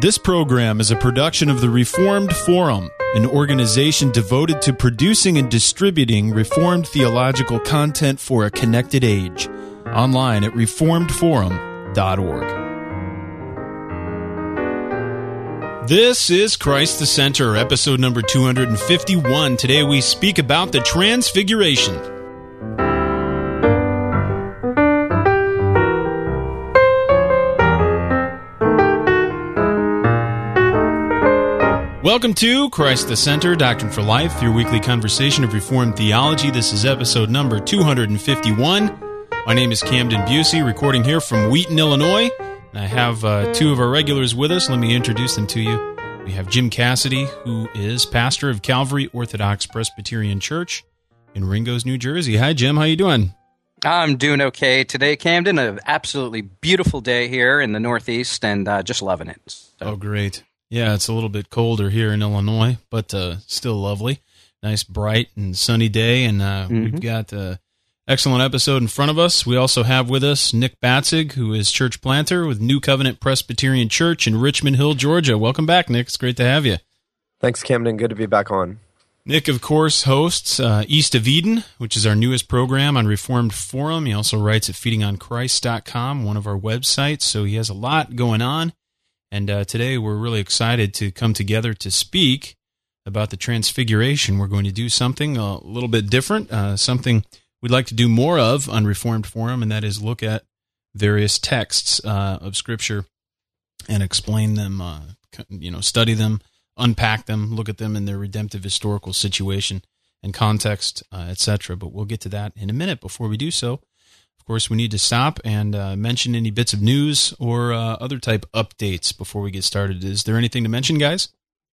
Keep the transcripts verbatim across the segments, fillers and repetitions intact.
This program is a production of the Reformed Forum, an organization devoted to producing and distributing Reformed theological content for a connected age. Online at reformed forum dot org. This is Christ the Center, episode number two hundred fifty-one. Today we speak about the Transfiguration. Welcome to Christ the Center, Doctrine for Life, your weekly conversation of Reformed theology. This is episode number two hundred fifty-one. My name is Camden Busey, recording here from Wheaton, Illinois. And I have uh, two of our regulars with us. Let me introduce them to you. We have Jim Cassidy, who is pastor of Calvary Orthodox Presbyterian Church in Ringgoes, New Jersey. Hi, Jim. How you doing? I'm doing okay today, Camden. An absolutely beautiful day here in the Northeast, and uh, just loving it. So. Oh, great. Yeah, it's a little bit colder here in Illinois, but uh, still lovely. Nice, bright, and sunny day, and uh, mm-hmm. we've got an excellent episode in front of us. We also have with us Nick Batzig, who is church planter with New Covenant Presbyterian Church in Richmond Hill, Georgia. Welcome back, Nick. It's great to have you. Thanks, Camden. Good to be back on. Nick, of course, hosts uh, East of Eden, which is our newest program on Reformed Forum. He also writes at feeding on christ dot com, one of our websites, so he has a lot going on. And uh, today we're really excited to come together to speak about the Transfiguration. We're going to do something a little bit different, uh, something we'd like to do more of on Reformed Forum, and that is look at various texts uh, of Scripture and explain them, uh, you know, study them, unpack them, look at them in their redemptive historical situation and context, uh, et cetera. But we'll get to that in a minute. Before we do so, of course, we need to stop and uh, mention any bits of news or uh, other type updates before we get started. Is there anything to mention, guys?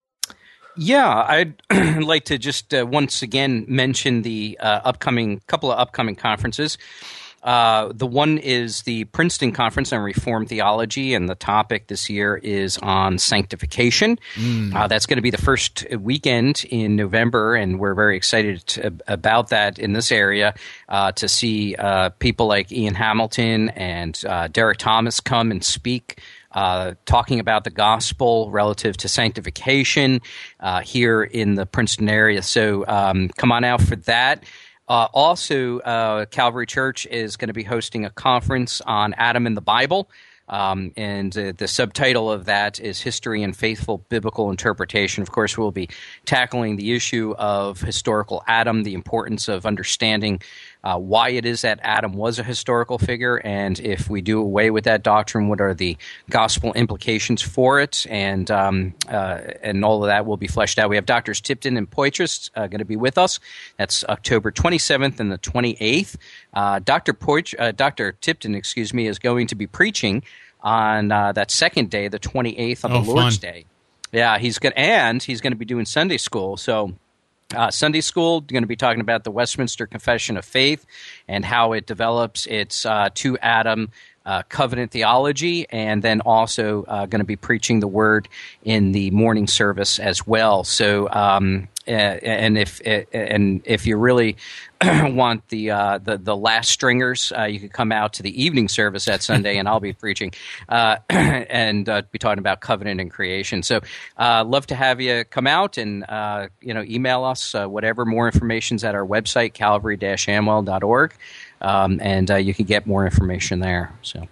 Yeah, I'd like to just uh, once again mention the uh, upcoming couple of upcoming conferences. Uh, the one is the Princeton Conference on Reformed Theology, and the topic this year is on sanctification. Mm. Uh, that's going to be the first weekend in November, and we're very excited to, about that in this area uh, to see uh, people like Ian Hamilton and uh, Derek Thomas come and speak, uh, talking about the gospel relative to sanctification uh, here in the Princeton area. So um, come on out for that. Uh, also, uh, Calvary Church is going to be hosting a conference on Adam in the Bible, um, and uh, the subtitle of that is History and Faithful Biblical Interpretation. Of course, we'll be tackling the issue of historical Adam, the importance of understanding uh, why it is that Adam was a historical figure, and if we do away with that doctrine, what are the gospel implications for it, and um, uh, and all of that will be fleshed out. We have Doctors Tipton and Poitras uh, going to be with us. That's October twenty-seventh and the twenty-eighth. Uh, Doctor Poit- uh, Doctor Tipton, excuse me, is going to be preaching on uh, that second day, the twenty-eighth, on oh, the Lord's fun. Day. Yeah, he's going and he's going to be doing Sunday school. So. Uh, Sunday school, going to be talking about the Westminster Confession of Faith and how it develops its uh, two Adam uh, covenant theology, and then also uh, going to be preaching the word in the morning service as well. So, um, uh, and if and if you really want the, uh, the the last stringers, uh, you could come out to the evening service that Sunday, and I'll be preaching uh, and uh, be talking about covenant and creation. So, uh, love to have you come out and uh, you know email us uh, whatever. More information's at our website, calvary dash amwell dot org, um, and uh, you can get more information there. So,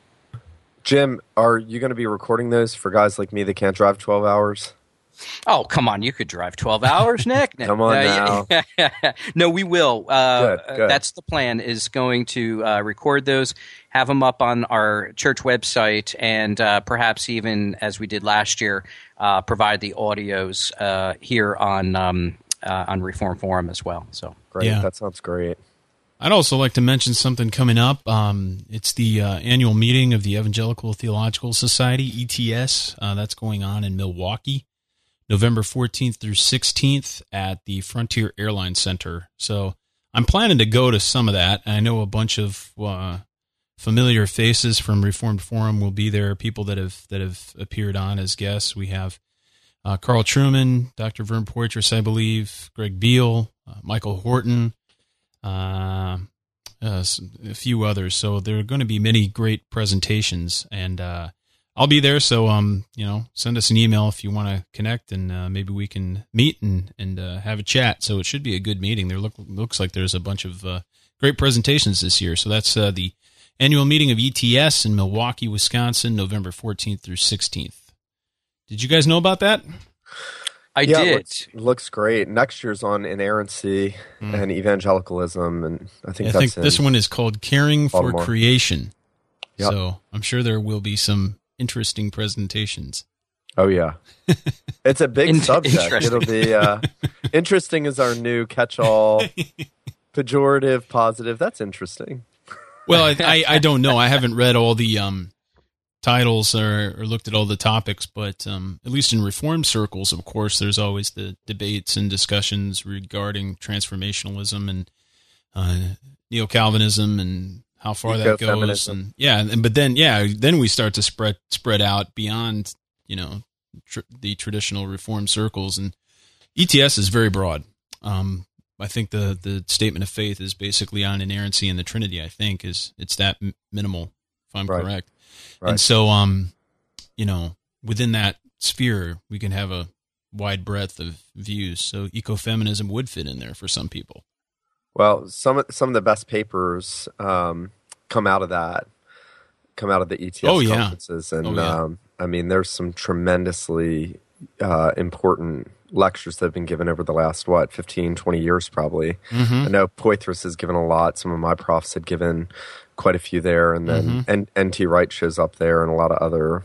Jim, are you going to be recording those for guys like me that can't drive twelve hours? Oh, come on. You could drive twelve hours, Nick. Come on uh, now. No, we will. Uh, good, good. That's the plan, is going to uh, record those, have them up on our church website, and uh, perhaps even, as we did last year, uh, provide the audios uh, here on um, uh, on Reform Forum as well. So Great. Yeah. That sounds great. I'd also like to mention something coming up. Um, it's the uh, annual meeting of the Evangelical Theological Society, E T S. Uh, that's going on in Milwaukee, November fourteenth through sixteenth at the Frontier Airlines Center. So I'm planning to go to some of that. I know a bunch of uh, familiar faces from Reformed Forum will be there, people that have that have appeared on as guests. We have uh, Carl Truman, Doctor Vern Poitras, I believe, Greg Beal, uh, Michael Horton, uh, uh, a few others. So there are going to be many great presentations, and uh, I'll be there. So, um, you know, send us an email if you want to connect, and uh, maybe we can meet and and uh, have a chat. So it should be a good meeting. There look looks like there's a bunch of uh, great presentations this year. So that's uh, the annual meeting of E T S in Milwaukee, Wisconsin, November fourteenth through sixteenth. Did you guys know about that? I yeah, did. It looks, looks great. Next year's on inerrancy mm. and evangelicalism, and I think I that's think this one is called Caring for Baltimore. Creation. Yep. So I'm sure there will be some interesting presentations. Oh yeah, it's a big In- subject. It'll be uh, interesting as our new catch-all, pejorative, positive. That's interesting. Well, I, I I don't know. I haven't read all the um. titles or, or looked at all the topics, but um, at least in Reformed circles, of course, there's always the debates and discussions regarding transformationalism and uh, neo-Calvinism and how far that goes. And yeah, and, but then yeah, then we start to spread spread out beyond you know tr- the traditional Reformed circles, and E T S is very broad. Um, I think the the statement of faith is basically on inerrancy and the Trinity. I think is it's that m- minimal, if I'm right. correct. Right. And so, um, you know, within that sphere, we can have a wide breadth of views. So ecofeminism would fit in there for some people. Well, some of, some of the best papers um, come out of that, come out of the E T S oh, yeah. conferences. And, oh, yeah. um, I mean, there's some tremendously uh, important lectures that have been given over the last, what, fifteen, twenty years probably. Mm-hmm. I know Poitras has given a lot. Some of my profs had given quite a few there, and then mm-hmm. N- N.T. Wright shows up there, and a lot of other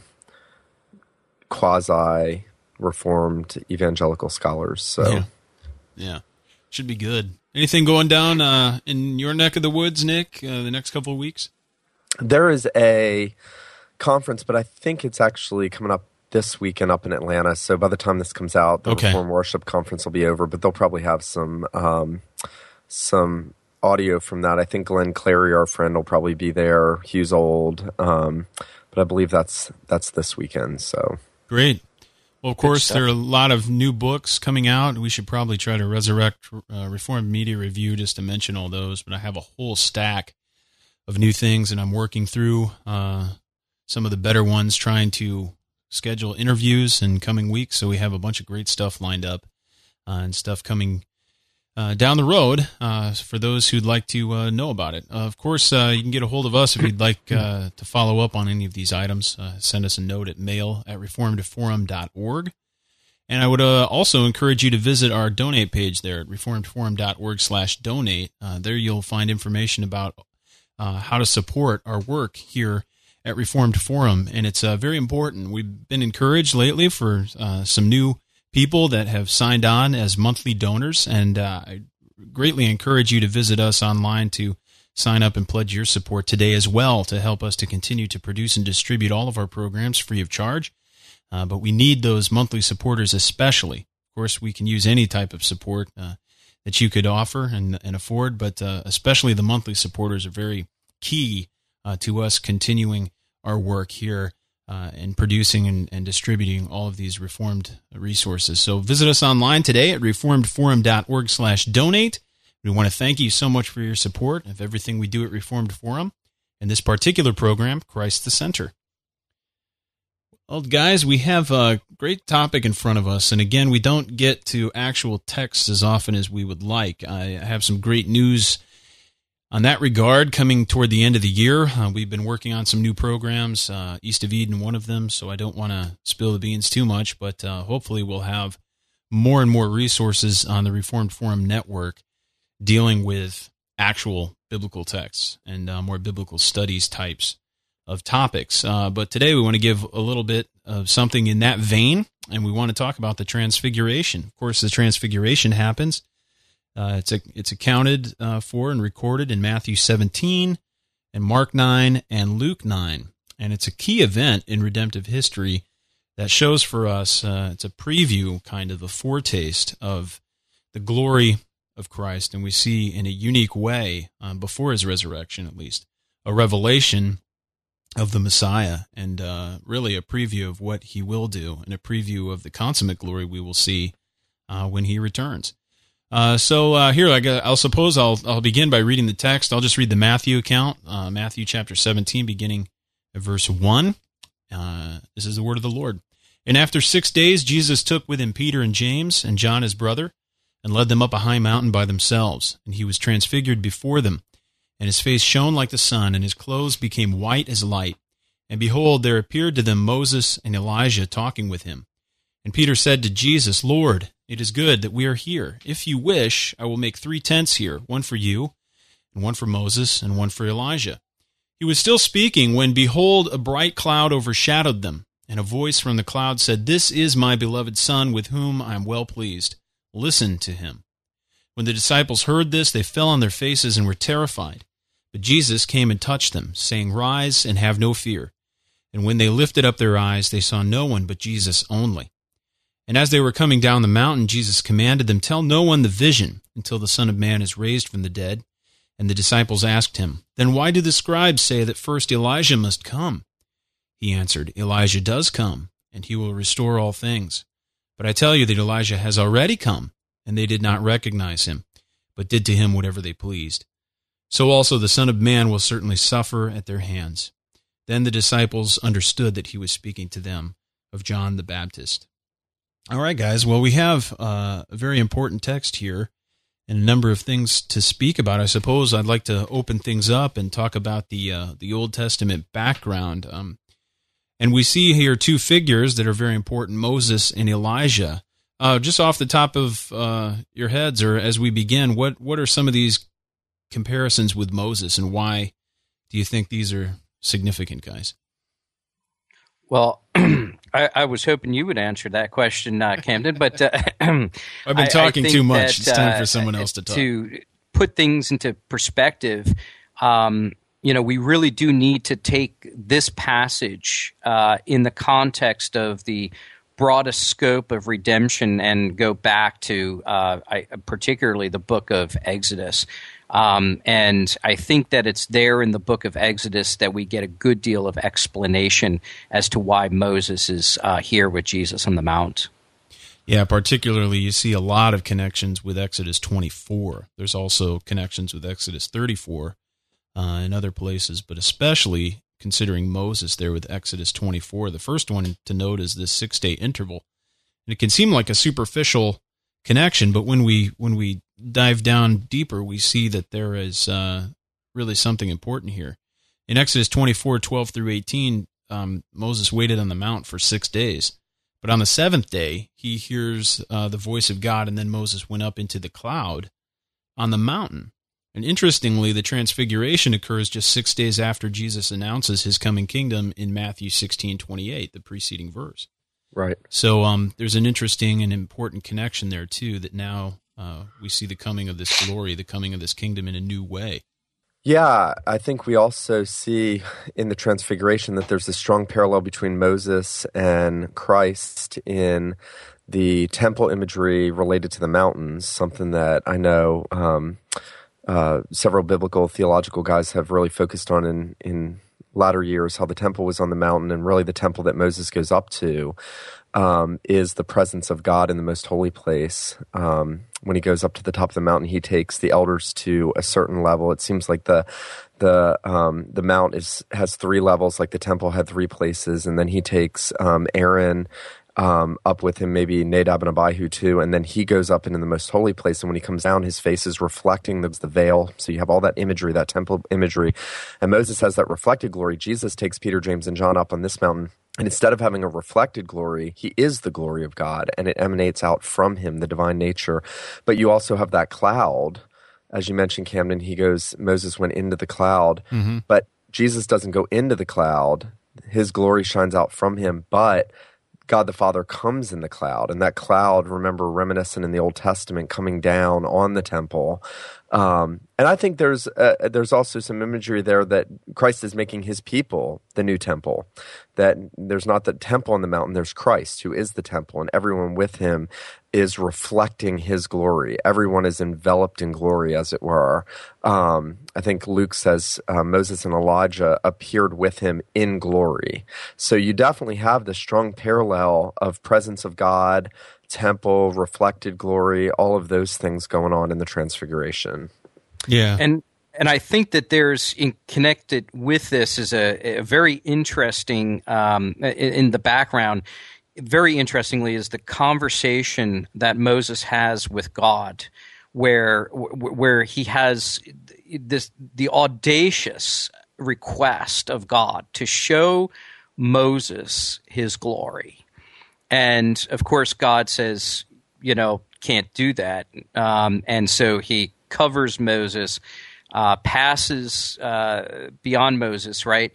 quasi-reformed evangelical scholars. So, yeah, yeah. Should be good. Anything going down uh, in your neck of the woods, Nick, uh, the next couple of weeks? There is a conference, but I think it's actually coming up this weekend up in Atlanta. So by the time this comes out, the okay. Reformed Worship Conference will be over, but they'll probably have some um, some audio from that. I think Glenn Clary, our friend, will probably be there. Hughes Old, um, but I believe that's that's this weekend. So great. Well, of course, there are a lot of new books coming out. We should probably try to resurrect uh, Reformed Media Review just to mention all those. But I have a whole stack of new things, and I'm working through uh, some of the better ones, trying to schedule interviews in coming weeks. So we have a bunch of great stuff lined up uh, and stuff coming Uh, down the road uh, for those who'd like to uh, know about it. Uh, of course, uh, you can get a hold of us if you'd like uh, to follow up on any of these items. Uh, send us a note at mail at reformed forum dot org. And I would uh, also encourage you to visit our donate page there at reformed forum dot org slash donate. Uh, there you'll find information about uh, how to support our work here at Reformed Forum. And it's uh, very important. We've been encouraged lately for uh, some new people that have signed on as monthly donors, and uh, I greatly encourage you to visit us online to sign up and pledge your support today as well to help us to continue to produce and distribute all of our programs free of charge. Uh, but we need those monthly supporters especially. Of course, we can use any type of support uh, that you could offer and, and afford, but uh, especially the monthly supporters are very key uh, to us continuing our work here Uh, and producing and, and distributing all of these Reformed resources. So visit us online today at reformed forum dot org slash donate. We want to thank you so much for your support of everything we do at Reformed Forum, and this particular program, Christ the Center. Well, guys, we have a great topic in front of us, and again, we don't get to actual texts as often as we would like. I have some great news on that regard, coming toward the end of the year. Uh, we've been working on some new programs, uh, East of Eden, one of them, so I don't want to spill the beans too much, but uh, hopefully we'll have more and more resources on the Reformed Forum Network dealing with actual biblical texts and uh, more biblical studies types of topics. Uh, but today we want to give a little bit of something in that vein, and we want to talk about the Transfiguration. Of course, the Transfiguration happens. Uh, it's a, it's accounted uh, for and recorded in Matthew seventeen and Mark nine and Luke nine. And it's a key event in redemptive history that shows for us, uh, it's a preview, kind of a foretaste of the glory of Christ. And we see in a unique way, um, before his resurrection at least, a revelation of the Messiah, and uh, really a preview of what he will do, and a preview of the consummate glory we will see uh, when he returns. Uh, so uh, here, I I'll suppose I'll I'll begin by reading the text. I'll just read the Matthew account, uh, Matthew chapter seventeen, beginning at verse one. Uh, this is the word of the Lord. And after six days, Jesus took with him Peter and James and John his brother, and led them up a high mountain by themselves. And he was transfigured before them, and his face shone like the sun, and his clothes became white as light. And behold, there appeared to them Moses and Elijah talking with him. And Peter said to Jesus, Lord, it is good that we are here. If you wish, I will make three tents here, one for you, and one for Moses, and one for Elijah. He was still speaking when, behold, a bright cloud overshadowed them, and a voice from the cloud said, This is my beloved Son, with whom I am well pleased. Listen to him. When the disciples heard this, they fell on their faces and were terrified. But Jesus came and touched them, saying, Rise and have no fear. And when they lifted up their eyes, they saw no one but Jesus only. And as they were coming down the mountain, Jesus commanded them, Tell no one the vision until the Son of Man is raised from the dead. And the disciples asked him, Then why do the scribes say that first Elijah must come? He answered, Elijah does come, and he will restore all things. But I tell you that Elijah has already come, and they did not recognize him, but did to him whatever they pleased. So also the Son of Man will certainly suffer at their hands. Then the disciples understood that he was speaking to them of John the Baptist. All right, guys, well, we have uh, a very important text here, and a number of things to speak about. I suppose I'd like to open things up and talk about the uh, the Old Testament background. Um, and we see here two figures that are very important, Moses and Elijah. Uh, just off the top of uh, your heads, or as we begin, what, what are some of these comparisons with Moses, and why do you think these are significant, guys? Well, I, I was hoping you would answer that question, uh, Camden, but uh, I've been talking too much. That, it's time for someone else to talk. To put things into perspective, um, you know, we really do need to take this passage uh, in the context of the broadest scope of redemption and go back to uh, I, particularly the book of Exodus. Um, and I think that it's there in the book of Exodus that we get a good deal of explanation as to why Moses is uh, here with Jesus on the Mount. Yeah, particularly you see a lot of connections with Exodus twenty-four. There's also connections with Exodus thirty-four uh, and other places, but especially considering Moses there with Exodus twenty-four. The first one to note is this six-day interval. And it can seem like a superficial connection, but when we when we dive down deeper, we see that there is uh, really something important here. In Exodus twenty-four, twelve through eighteen, um, Moses waited on the mount for six days. But on the seventh day, he hears uh, the voice of God, and then Moses went up into the cloud on the mountain. And interestingly, the transfiguration occurs just six days after Jesus announces his coming kingdom in Matthew sixteen twenty-eight, the preceding verse. Right. So um, there's an interesting and important connection there, too, that now uh, we see the coming of this glory, the coming of this kingdom in a new way. Yeah, I think we also see in the Transfiguration that there's a strong parallel between Moses and Christ in the temple imagery related to the mountains, something that I know um, uh, several biblical theological guys have really focused on in, in latter years, how the temple was on the mountain, and really the temple that Moses goes up to um, is the presence of God in the most holy place. Um, when he goes up to the top of the mountain, he takes the elders to a certain level. It seems like the the um, the mount is has three levels, like the temple had three places, and then he takes um, Aaron Um, up with him, maybe Nadab and Abihu too, and then he goes up into the most holy place, and when he comes down, his face is reflecting the, the veil, so you have all that imagery, that temple imagery, and Moses has that reflected glory. Jesus takes Peter, James, and John up on this mountain, and instead of having a reflected glory, he is the glory of God, and it emanates out from him, the divine nature. But you also have that cloud, as you mentioned, Camden, he goes, Moses went into the cloud, mm-hmm. but Jesus doesn't go into the cloud. His glory shines out from him, but God the Father comes in the cloud, and that cloud, remember, reminiscent in the Old Testament, coming down on the temple. Um, and I think there's uh, there's also some imagery there that Christ is making his people the new temple, that there's not the temple on the mountain, there's Christ who is the temple, and everyone with him is reflecting his glory. Everyone is enveloped in glory, as it were. Um, I think Luke says uh, Moses and Elijah appeared with him in glory. So you definitely have the strong parallel of presence of God, temple, reflected glory, all of those things going on in the Transfiguration. Yeah. And And I think that there's in, connected with this is a, a very interesting um, in, in the background. Very interestingly, is the conversation that Moses has with God, where where he has this the audacious request of God to show Moses his glory, and of course God says, you know, can't do that, um, and so he covers Moses. Uh, passes uh, beyond Moses, right?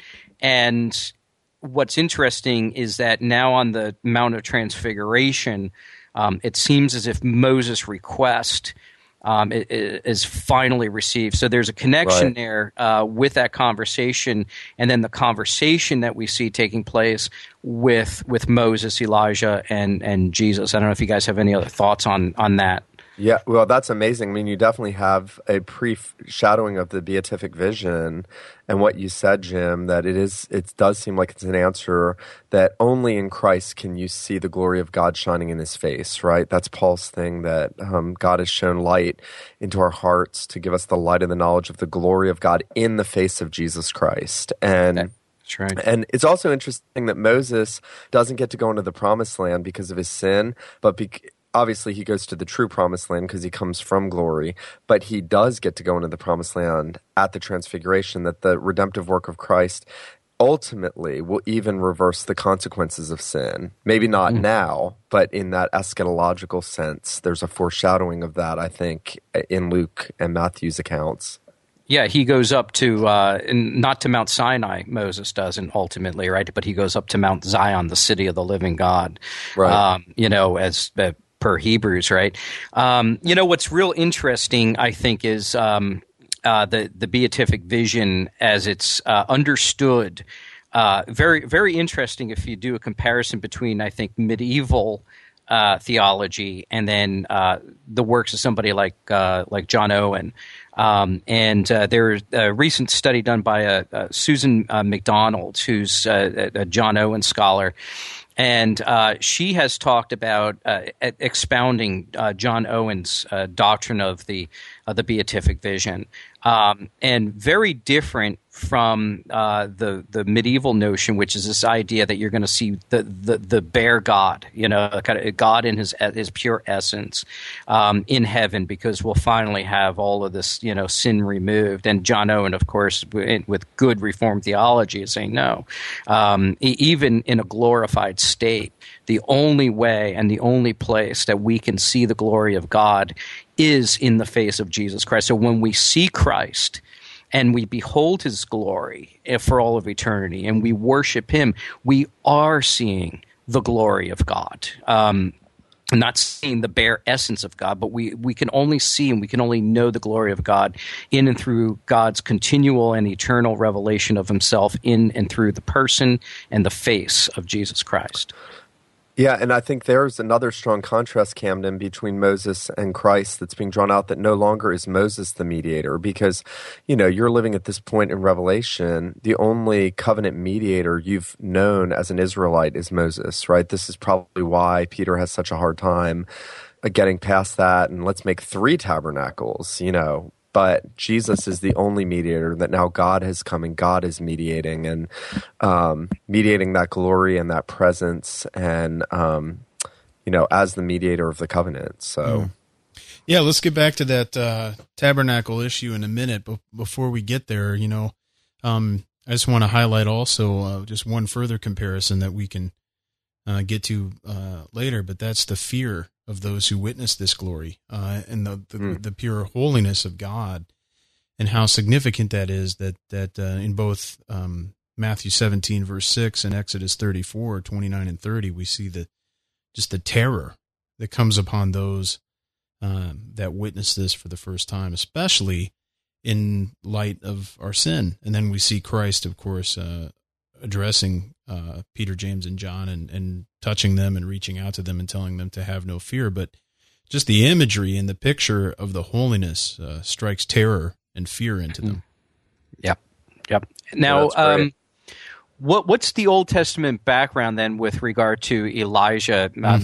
And what's interesting is that now on the Mount of Transfiguration, um, it seems as if Moses' request um, is finally received. So there's a connection right. there uh, with that conversation, and then the conversation that we see taking place with with Moses, Elijah, and and Jesus. I don't know if you guys have any other thoughts on on that. Yeah, well, that's amazing. I mean, you definitely have a pre-shadowing of the beatific vision, and what you said, Jim, that it is, it does seem like it's an answer that only in Christ can you see the glory of God shining in His face, right? That's Paul's thing, that um, God has shown light into our hearts to give us the light of the knowledge of the glory of God in the face of Jesus Christ, and. That's right. And it's also interesting that Moses doesn't get to go into the promised land because of his sin, but be- obviously he goes to the true promised land because he comes from glory, but he does get to go into the promised land at the transfiguration, that the redemptive work of Christ ultimately will even reverse the consequences of sin. Maybe not mm. now, but in that eschatological sense, there's a foreshadowing of that, I think, in Luke and Matthew's accounts. Yeah, he goes up to, uh, not to Mount Sinai, Moses doesn't ultimately, right? But he goes up to Mount Zion, the city of the living God, right. um, you know, as uh, per Hebrews, right? Um, you know, what's real interesting, I think, is um, uh, the, the beatific vision as it's uh, understood. Uh, very, very interesting if you do a comparison between, I think, medieval uh, theology and then uh, the works of somebody like uh, like John Owen. Um, and uh, there's a recent study done by a, a Susan uh, McDonald, who's uh, a, a John Owen scholar, and uh, she has talked about uh, expounding uh, John Owen's uh, doctrine of the uh, the beatific vision, um, and very different from uh, the the medieval notion, which is this idea that you're going to see the, the the bare God, you know, kind of God in his his pure essence um, in heaven, because we'll finally have all of this, you know, sin removed. And John Owen, of course, with good Reformed theology, is saying no, um, even in a glorified state, the only way and the only place that we can see the glory of God is in the face of Jesus Christ. So when we see Christ and we behold his glory for all of eternity and we worship him, we are seeing the glory of God. Um, not seeing the bare essence of God, but we, we can only see and we can only know the glory of God in and through God's continual and eternal revelation of himself in and through the person and the face of Jesus Christ. Yeah, and I think there's another strong contrast, Camden, between Moses and Christ that's being drawn out, that no longer is Moses the mediator, because, you know, you're living at this point in Revelation, the only covenant mediator you've known as an Israelite is Moses, right? This is probably why Peter has such a hard time getting past that, and let's make three tabernacles, you know. But Jesus is the only mediator, that now God has come and God is mediating and um, mediating that glory and that presence, and um, you know, as the mediator of the covenant. So, mm. yeah, let's get back to that uh, tabernacle issue in a minute. But before we get there, you know, um, I just want to highlight also uh, just one further comparison that we can uh, get to uh, later. But that's the fear of those who witness this glory uh, and the the, mm. the pure holiness of God, and how significant that is. That that uh, in both um, Matthew seventeen verse six and Exodus thirty-four twenty-nine and thirty, we see the just the terror that comes upon those uh, that witness this for the first time, especially in light of our sin. And then we see Christ, of course, uh, addressing uh, Peter, James, and John, and, and touching them and reaching out to them and telling them to have no fear. But just the imagery and the picture of the holiness uh, strikes terror and fear into them. Yep, yep. Now, yeah, um, what what's the Old Testament background then with regard to Elijah? Uh, mm-hmm. Maybe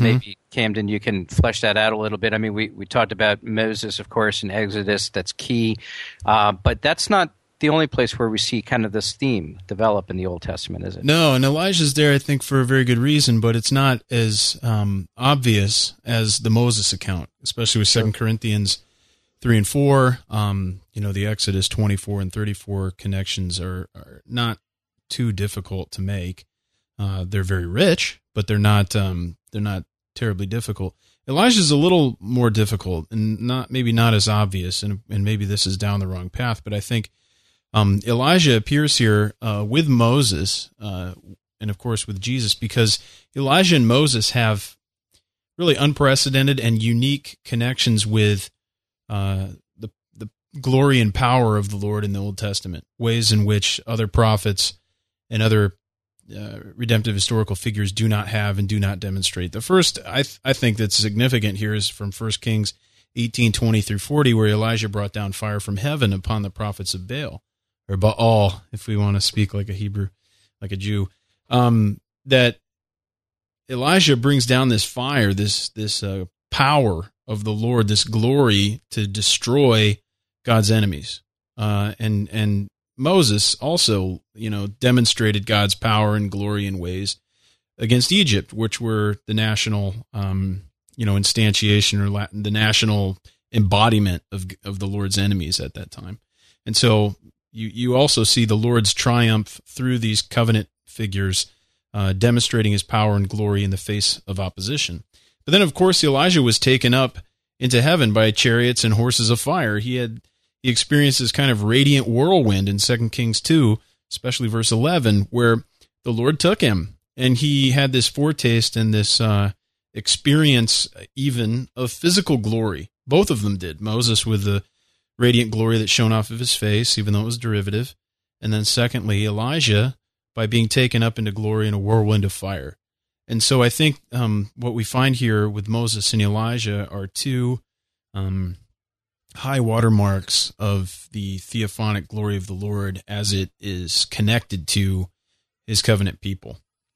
Camden, you can flesh that out a little bit. I mean, we, we talked about Moses, of course, in Exodus. That's key. Uh, but that's not the only place where we see kind of this theme develop in the Old Testament, is it? No, and Elijah's there, I think, for a very good reason, but it's not as um, obvious as the Moses account, especially with Second Corinthians three and four. Um, you know, the Exodus twenty-four and thirty-four connections are, are not too difficult to make. Uh, they're very rich, but they're not um, they're not terribly difficult. Elijah's a little more difficult and not maybe not as obvious, and and maybe this is down the wrong path, but I think um, Elijah appears here uh, with Moses uh, and of course with Jesus, because Elijah and Moses have really unprecedented and unique connections with uh, the the glory and power of the Lord in the Old Testament, ways in which other prophets and other Uh, redemptive historical figures do not have and do not demonstrate. The first I th- I think that's significant here is from First Kings eighteen twenty through forty, where Elijah brought down fire from heaven upon the prophets of Baal, or Baal, if we want to speak like a Hebrew, like a Jew. Um, that Elijah brings down this fire, this this uh, power of the Lord, this glory to destroy God's enemies, uh, and and. Moses also, you know, demonstrated God's power and glory in ways against Egypt, which were the national, um, you know, instantiation or Latin, the national embodiment of of the Lord's enemies at that time. And so you you also see the Lord's triumph through these covenant figures, uh, demonstrating his power and glory in the face of opposition. But then, of course, Elijah was taken up into heaven by chariots and horses of fire. He had He experienced this kind of radiant whirlwind in Second Kings two, especially verse eleven, where the Lord took him, and he had this foretaste and this uh, experience even of physical glory. Both of them did. Moses with the radiant glory that shone off of his face, even though it was derivative. And then secondly, Elijah by being taken up into glory in a whirlwind of fire. And so I think um, what we find here with Moses and Elijah are two um high watermarks of the theophanic glory of the Lord as it is connected to his covenant people.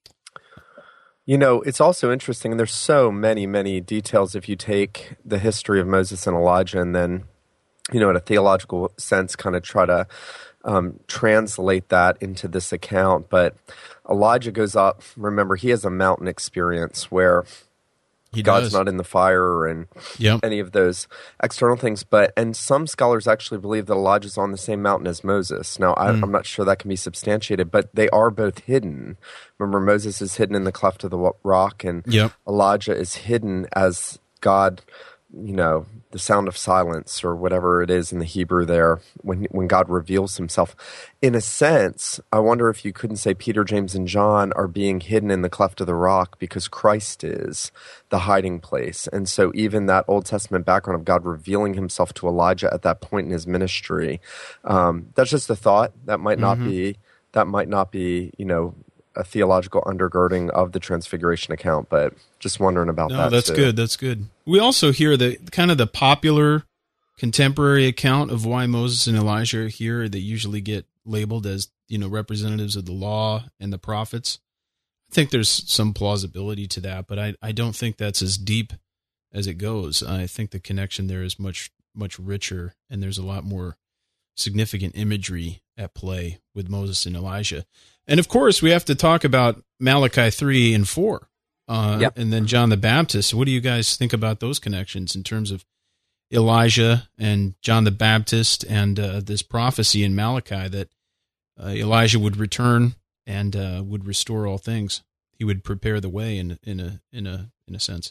You know, it's also interesting, and there's so many, many details if you take the history of Moses and Elijah and then, you know, in a theological sense, kind of try to um, translate that into this account. But Elijah goes up, remember, he has a mountain experience where He God's does. not in the fire and yep. any of those external things. But and some scholars actually believe that Elijah's on the same mountain as Moses. Now, I, mm. I'm not sure that can be substantiated, but they are both hidden. Remember, Moses is hidden in the cleft of the rock, and yep. Elijah is hidden as God, you know, the sound of silence or whatever it is in the Hebrew there, when when God reveals himself. In a sense, I wonder if you couldn't say Peter, James, and John are being hidden in the cleft of the rock because Christ is the hiding place. And so even that Old Testament background of God revealing himself to Elijah at that point in his ministry, um, that's just a thought. That might not mm-hmm. be, that might not be, you know, a theological undergirding of the Transfiguration account, but just wondering about no, that. That's too. good. That's good. We also hear the kind of the popular contemporary account of why Moses and Elijah are here. They usually get labeled as, you know, representatives of the law and the prophets. I think there's some plausibility to that, but I, I don't think that's as deep as it goes. I think the connection there is much, much richer, and there's a lot more significant imagery at play with Moses and Elijah. And of course, we have to talk about Malachi three and four, uh, yep. and then John the Baptist. What do you guys think about those connections in terms of Elijah and John the Baptist and uh, this prophecy in Malachi that uh, Elijah would return and uh, would restore all things? He would prepare the way in in a in a in a sense.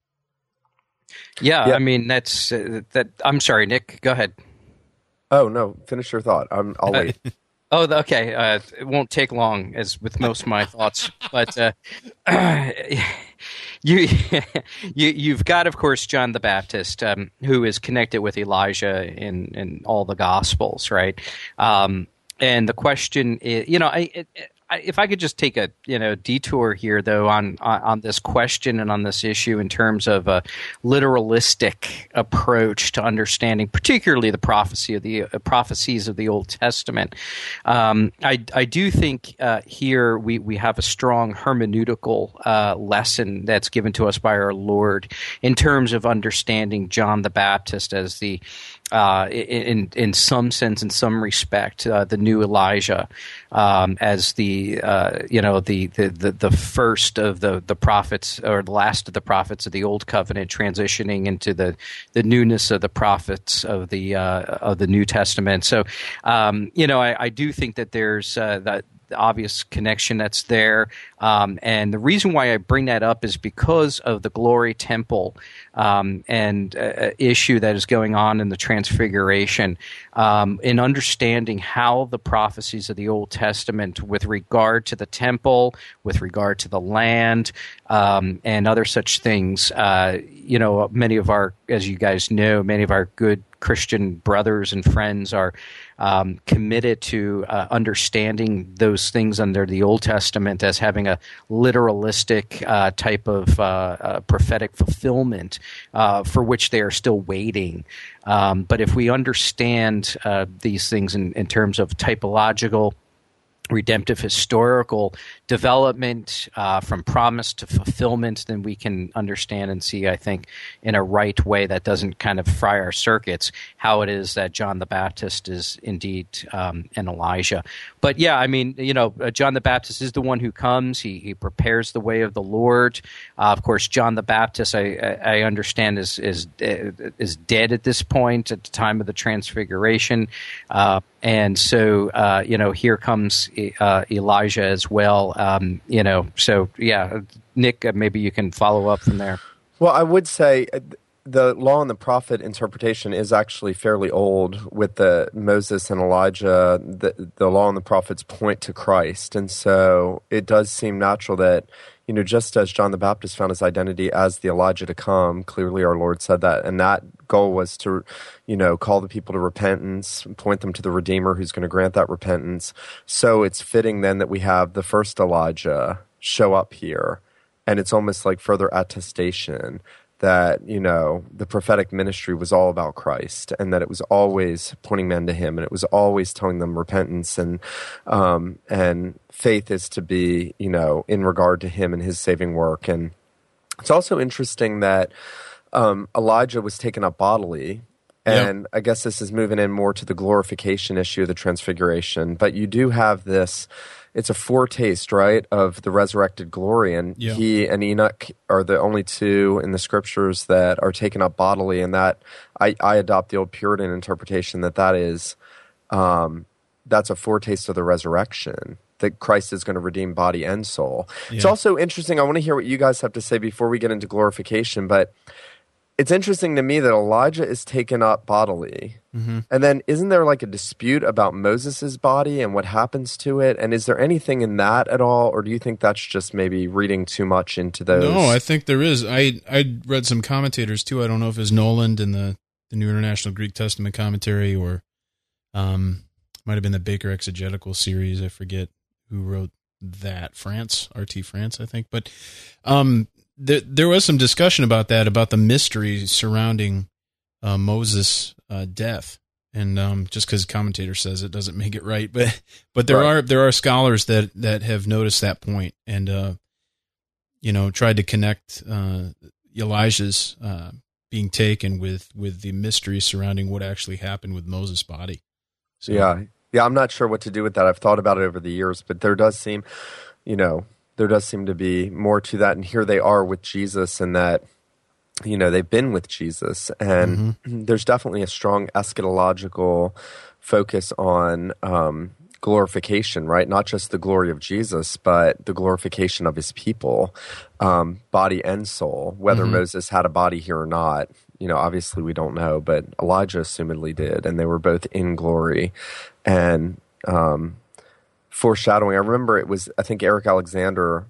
Yeah, yeah. I mean that's uh, that. I'm sorry, Nick. Go ahead. Oh no, finish your thought. I'm, I'll wait. Oh, okay. Uh, it won't take long, as with most of my thoughts. But uh, you, you, you've got, of course, John the Baptist, um, who is connected with Elijah in, in all the Gospels, right? Um, and the question is, you know, I, it, I, if I could just take a you know detour here, though, on, on on this question and on this issue in terms of a literalistic approach to understanding, particularly the prophecy of the uh, prophecies of the Old Testament. Um, I I do think uh, here we we have a strong hermeneutical uh, lesson that's given to us by our Lord in terms of understanding John the Baptist as the Uh, in in some sense, in some respect, uh, the new Elijah, um, as the uh, you know the, the, the, the first of the, the prophets or the last of the prophets of the old covenant, transitioning into the, the newness of the prophets of the uh, of the New Testament. So, um, you know, I, I do think that there's uh, that. The obvious connection that's there. Um, and the reason why I bring that up is because of the glory temple um, and uh, issue that is going on in the Transfiguration. Um, in understanding how the prophecies of the Old Testament with regard to the temple, with regard to the land, um, and other such things, uh, you know, many of our, as you guys know, many of our good Christian brothers and friends are um, committed to uh, understanding those things under the Old Testament as having a literalistic uh, type of uh, uh, prophetic fulfillment uh, for which they are still waiting. Um, but if we understand uh, these things in, in terms of typological, redemptive historical development uh, from promise to fulfillment, then we can understand and see, I think, in a right way that doesn't kind of fry our circuits, how it is that John the Baptist is indeed um, an Elijah. But yeah, I mean, you know, uh, John the Baptist is the one who comes. He he prepares the way of the Lord. Uh, of course, John the Baptist, I, I understand, is is is dead at this point at the time of the Transfiguration. Uh, And so, uh, you know, here comes uh, Elijah as well. Um, you know, so yeah, Nick, uh, maybe you can follow up from there. Well, I would say the law and the prophet interpretation is actually fairly old. With the Moses and Elijah, the, the law and the prophets point to Christ, and so it does seem natural that, you know, just as John the Baptist found his identity as the Elijah to come, clearly our Lord said that, and that goal was to, you know, call the people to repentance, point them to the Redeemer who's going to grant that repentance. So it's fitting then that we have the first Elijah show up here, and it's almost like further attestation that, you know, the prophetic ministry was all about Christ, and that it was always pointing men to him, and it was always telling them repentance and um, and faith is to be, you know, in regard to him and his saving work. And it's also interesting that um, Elijah was taken up bodily, and yep. I guess this is moving in more to the glorification issue of the Transfiguration, but you do have this, it's a foretaste, right, of the resurrected glory, and yeah. he and Enoch are the only two in the scriptures that are taken up bodily, and that I, I adopt the old Puritan interpretation that that is, um, that's a foretaste of the resurrection, that Christ is going to redeem body and soul. Yeah. It's also interesting, I want to hear what you guys have to say before we get into glorification, but it's interesting to me that Elijah is taken up bodily. Mm-hmm. And then isn't there like a dispute about Moses' body and what happens to it? And is there anything in that at all? Or do you think that's just maybe reading too much into those? No, I think there is. I I read some commentators too. I don't know if it's Noland in the, the New International Greek Testament Commentary, or um, might have been the Baker Exegetical Series. I forget who wrote that. France, R T France, I think. But um There, there was some discussion about that, about the mystery surrounding uh, Moses' uh, death, and um, just because commentator says it doesn't make it right. But but there right. are there are scholars that, that have noticed that point, and uh, you know, tried to connect uh, Elijah's uh, being taken with, with the mystery surrounding what actually happened with Moses' body. So, yeah, yeah, I'm not sure what to do with that. I've thought about it over the years, but there does seem, you know. There does seem to be more to that, and here they are with Jesus, and that, you know, they've been with Jesus, and mm-hmm. there's definitely a strong eschatological focus on um, glorification, right? Not just the glory of Jesus, but the glorification of his people, um, body and soul, whether mm-hmm. Moses had a body here or not. You know, obviously we don't know, but Elijah assumedly did, and they were both in glory, and um foreshadowing. I remember it was, I think Eric Alexander,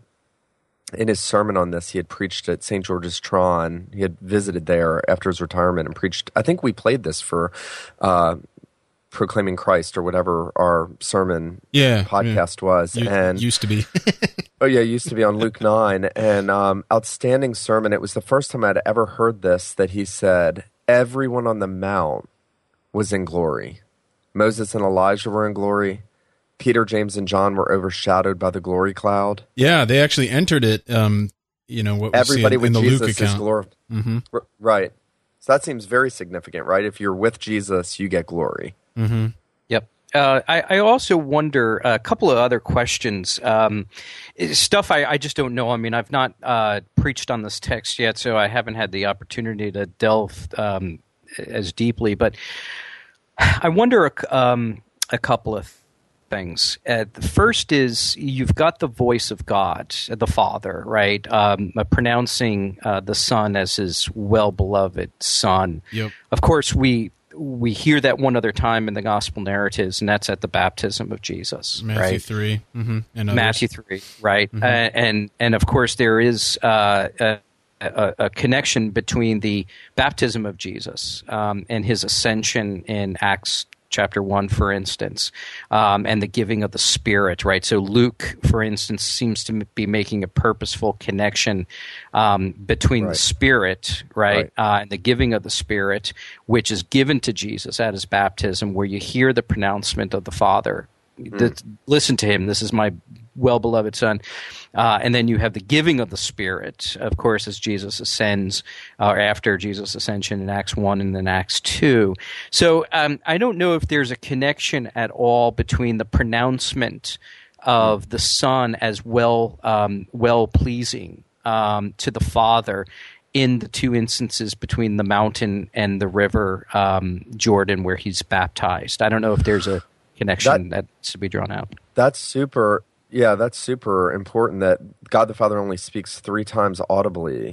in his sermon on this, he had preached at Saint George's Tron. He had visited there after his retirement and preached. I think we played this for uh, Proclaiming Christ or whatever our sermon yeah, podcast yeah. was. U- and used to be. Oh, yeah, it used to be on Luke nine. And um, outstanding sermon. It was the first time I'd ever heard this, that he said, everyone on the mount was in glory. Moses and Elijah were in glory. Peter, James, and John were overshadowed by the glory cloud. Yeah, they actually entered it, um, you know, what we Everybody see in, with in the Jesus Luke is account. glorified. Mm-hmm. R- right. So that seems very significant, right? If you're with Jesus, you get glory. Mm-hmm. Yep. Uh, I, I also wonder a couple of other questions. Um, stuff I, I just don't know. I mean, I've not uh, preached on this text yet, so I haven't had the opportunity to delve um, as deeply. But I wonder um, a couple of things. Uh, the first is you've got the voice of God, the Father, right? Um, uh, pronouncing uh, the Son as his well-beloved Son. Yep. Of course, we we hear that one other time in the gospel narratives, and that's at the baptism of Jesus. Matthew right? three. Mm-hmm. And others. Matthew three, right? Mm-hmm. Uh, and and of course there is uh, a, a, a connection between the baptism of Jesus um, and his ascension in Acts chapter one, for instance, um, and the giving of the Spirit, right? So Luke, for instance, seems to be making a purposeful connection um, between right. the Spirit, right, right. Uh, and the giving of the Spirit, which is given to Jesus at his baptism, where you hear the pronouncement of the Father. Mm. The, listen to him. This is my well-beloved Son. Uh, and then you have the giving of the Spirit, of course, as Jesus ascends, or uh, after Jesus' ascension in Acts one and then Acts two. So um, I don't know if there's a connection at all between the pronouncement of the Son as well, um, well-pleasing um, to the Father in the two instances between the mountain and the river um, Jordan where he's baptized. I don't know if there's a connection that, that's to be drawn out. That's super... Yeah, that's super important that God the Father only speaks three times audibly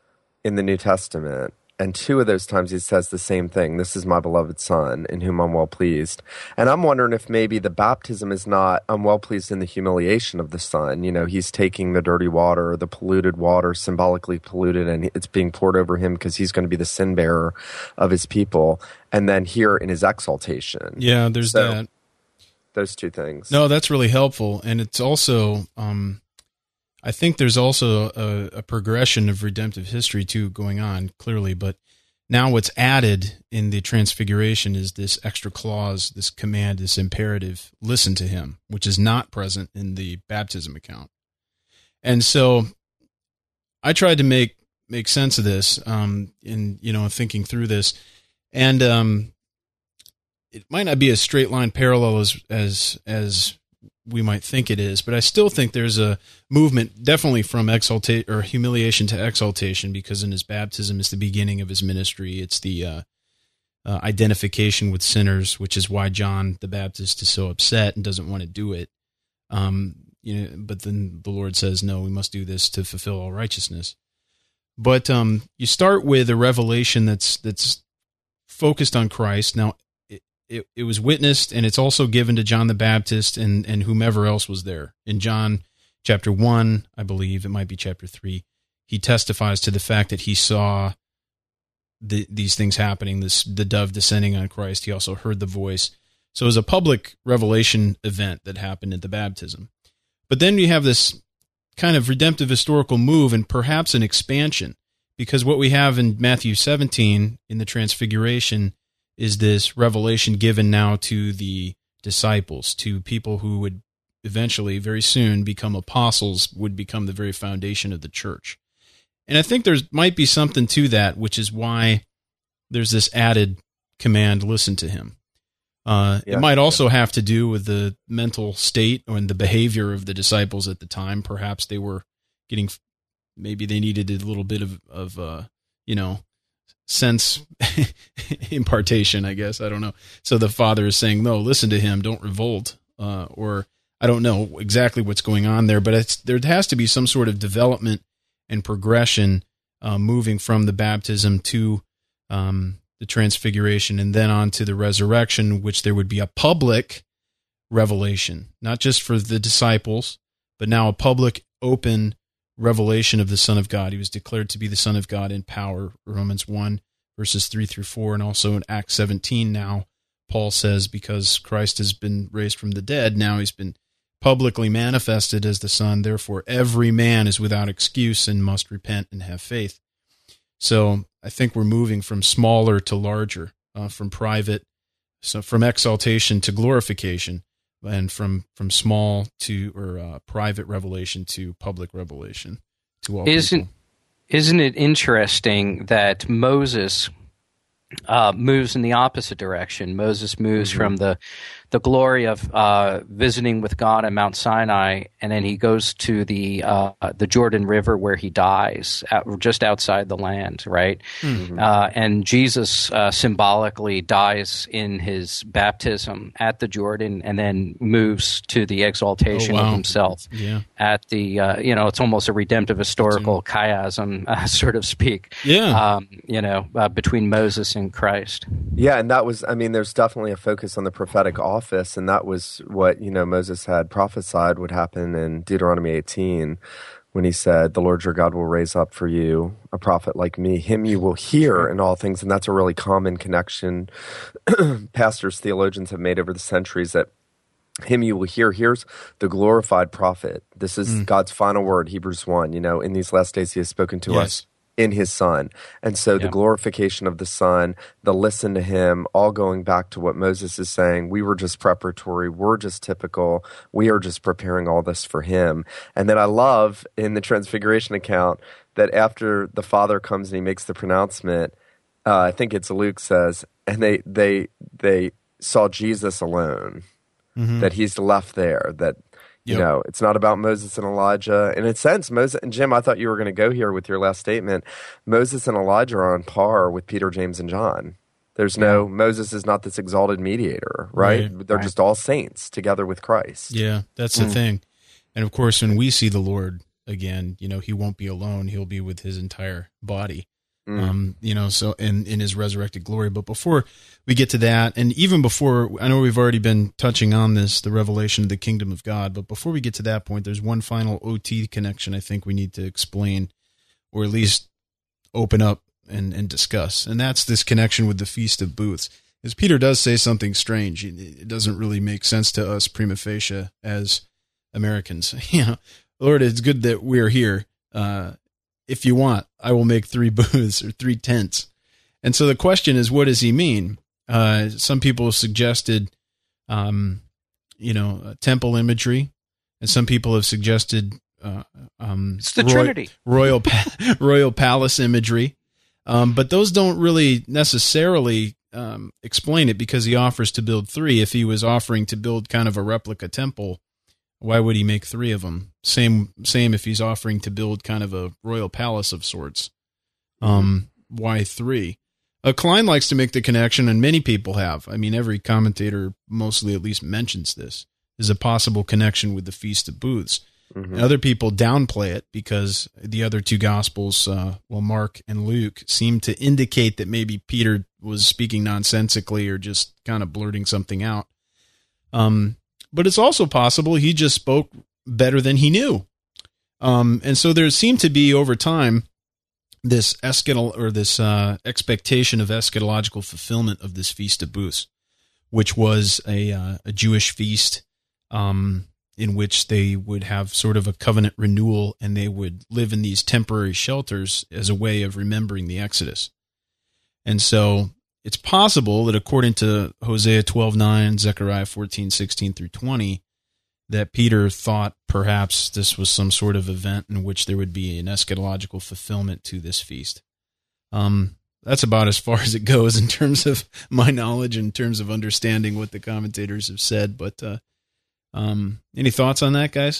in the New Testament. And two of those times he says the same thing. This is my beloved Son, in whom I'm well pleased. And I'm wondering if maybe the baptism is not, I'm well pleased in the humiliation of the Son. You know, he's taking the dirty water, the polluted water, symbolically polluted, and it's being poured over him because he's going to be the sin bearer of his people. And then here in his exaltation. Yeah, there's so, that. Those two things. No, that's really helpful. And it's also, um, I think there's also a, a progression of redemptive history too going on, clearly. But now what's added in the Transfiguration is this extra clause, this command, this imperative, listen to him, which is not present in the baptism account. And so I tried to make, make sense of this um, in, you know, thinking through this. And, um, it might not be a straight line parallel as as as we might think it is, but I still think there's a movement definitely from exaltation or humiliation to exaltation, because in his baptism is the beginning of his ministry. It's the uh, uh, identification with sinners, which is why John the Baptist is so upset and doesn't want to do it. Um, you know, but then the Lord says, "No, we must do this to fulfill all righteousness." But um, you start with a revelation that's that's focused on Christ. Now, It, it was witnessed, and it's also given to John the Baptist and, and whomever else was there. In John chapter one, I believe, it might be chapter three, he testifies to the fact that he saw the, these things happening, this the dove descending on Christ. He also heard the voice. So it was a public revelation event that happened at the baptism. But then you have this kind of redemptive historical move and perhaps an expansion, because what we have in Matthew seventeen in the Transfiguration is this revelation given now to the disciples, to people who would eventually, very soon, become apostles, would become the very foundation of the church. And I think there might be something to that, which is why there's this added command, listen to him. Uh, yeah, it might also yeah. have to do with the mental state and the behavior of the disciples at the time. Perhaps they were getting, maybe they needed a little bit of, of uh, you know, sense impartation, I guess. I don't know. So the Father is saying, no, listen to him, don't revolt. Uh, or I don't know exactly what's going on there, but it's, there has to be some sort of development and progression uh, moving from the baptism to um, the Transfiguration and then on to the resurrection, which there would be a public revelation, not just for the disciples, but now a public, open revelation of the Son of God. He was declared to be the Son of God in power, Romans one, verses three through four, and also in Acts seventeen now, Paul says, because Christ has been raised from the dead, now he's been publicly manifested as the Son, therefore every man is without excuse and must repent and have faith. So I think we're moving from smaller to larger, uh, from private, so from exaltation to glorification, and from, from small to or uh, private revelation to public revelation to all isn't, people. Isn't it interesting that Moses uh, moves in the opposite direction? Moses moves mm-hmm. from the the glory of uh, visiting with God at Mount Sinai, and then he goes to the uh, the Jordan River where he dies, out, just outside the land, right? Mm-hmm. Uh, and Jesus uh, symbolically dies in his baptism at the Jordan, and then moves to the exaltation oh, wow. of himself yeah. at the, uh, you know, it's almost a redemptive historical chiasm, uh, so to speak, yeah. um, you know, uh, between Moses and Christ. Yeah, and that was, I mean, there's definitely a focus on the prophetic office, and that was what, you know, Moses had prophesied would happen in Deuteronomy eighteen when he said, the Lord your God will raise up for you a prophet like me. Him you will hear in all things, and that's a really common connection pastors, theologians have made over the centuries, that him you will hear. Here's the glorified prophet. This is mm. God's final word, Hebrews one. You know, in these last days he has spoken to yes. us in his Son. And so yeah. the glorification of the Son, the listen to him, all going back to what Moses is saying, we were just preparatory, we're just typical, we are just preparing all this for him. And then I love in the Transfiguration account that after the Father comes and he makes the pronouncement, uh, I think it's Luke says, and they they they saw Jesus alone, mm-hmm. that he's left there, that You yep. know, it's not about Moses and Elijah. In a sense, Moses and Jim, I thought you were going to go here with your last statement. Moses and Elijah are on par with Peter, James, and John. There's no, yeah. Moses is not this exalted mediator, right? right. They're right. just all saints together with Christ. Yeah, that's mm. the thing. And of course, when we see the Lord again, you know, he won't be alone. He'll be with his entire body. Mm. Um, you know, so in, in his resurrected glory. But before we get to that, and even before, I know we've already been touching on this, the revelation of the kingdom of God, but before we get to that point, there's one final O T connection I think we need to explain, or at least open up and, and discuss, and that's this connection with the Feast of Booths. Because Peter does say something strange. It doesn't really make sense to us prima facie as Americans. You know, Lord, it's good that we're here. Uh, If you want, I will make three booths or three tents. And so the question is, what does he mean? Uh, some people have suggested, um, you know, temple imagery, and some people have suggested uh, um, it's the roy- Trinity, royal pa- royal palace imagery. Um, but those don't really necessarily um, explain it, because he offers to build three. If he was offering to build kind of a replica temple, why would he make three of them? Same, same if he's offering to build kind of a royal palace of sorts. Um, why three? Uh, Klein likes to make the connection, and many people have. I mean, every commentator mostly at least mentions this. There's a possible connection with the Feast of Booths. Mm-hmm. Other people downplay it because the other two Gospels, uh, well, Mark and Luke, seem to indicate that maybe Peter was speaking nonsensically or just kind of blurting something out. Um, But it's also possible he just spoke better than he knew. Um, and so there seemed to be, over time, this eschatol or this uh, expectation of eschatological fulfillment of this Feast of Booths, which was a, uh, a Jewish feast um, in which they would have sort of a covenant renewal, and they would live in these temporary shelters as a way of remembering the Exodus. And so it's possible that according to Hosea twelve nine, Zechariah fourteen sixteen through twenty, that Peter thought perhaps this was some sort of event in which there would be an eschatological fulfillment to this feast. Um, that's about as far as it goes in terms of my knowledge, in terms of understanding what the commentators have said. But uh, um, any thoughts on that, guys?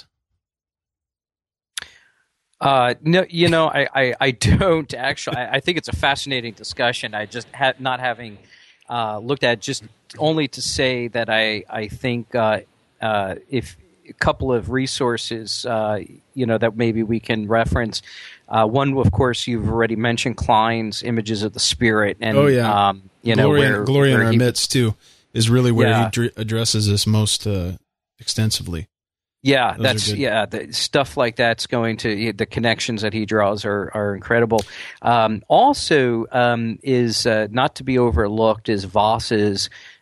Uh, no, you know, I, I, I don't actually. I, I think it's a fascinating discussion. I just had not having uh, looked at it, just only to say that I I think uh, uh, if a couple of resources, uh, you know, that maybe we can reference. Uh, one, of course, you've already mentioned Klein's Images of the Spirit, and oh yeah, um, you know, Glory, where, Glory where in Our he, Midst too is really where yeah. he dr- addresses this most uh, extensively. Yeah, Those that's yeah. The stuff like that's going to the connections that he draws are are incredible. Um, also, um, is uh, not to be overlooked is Voss's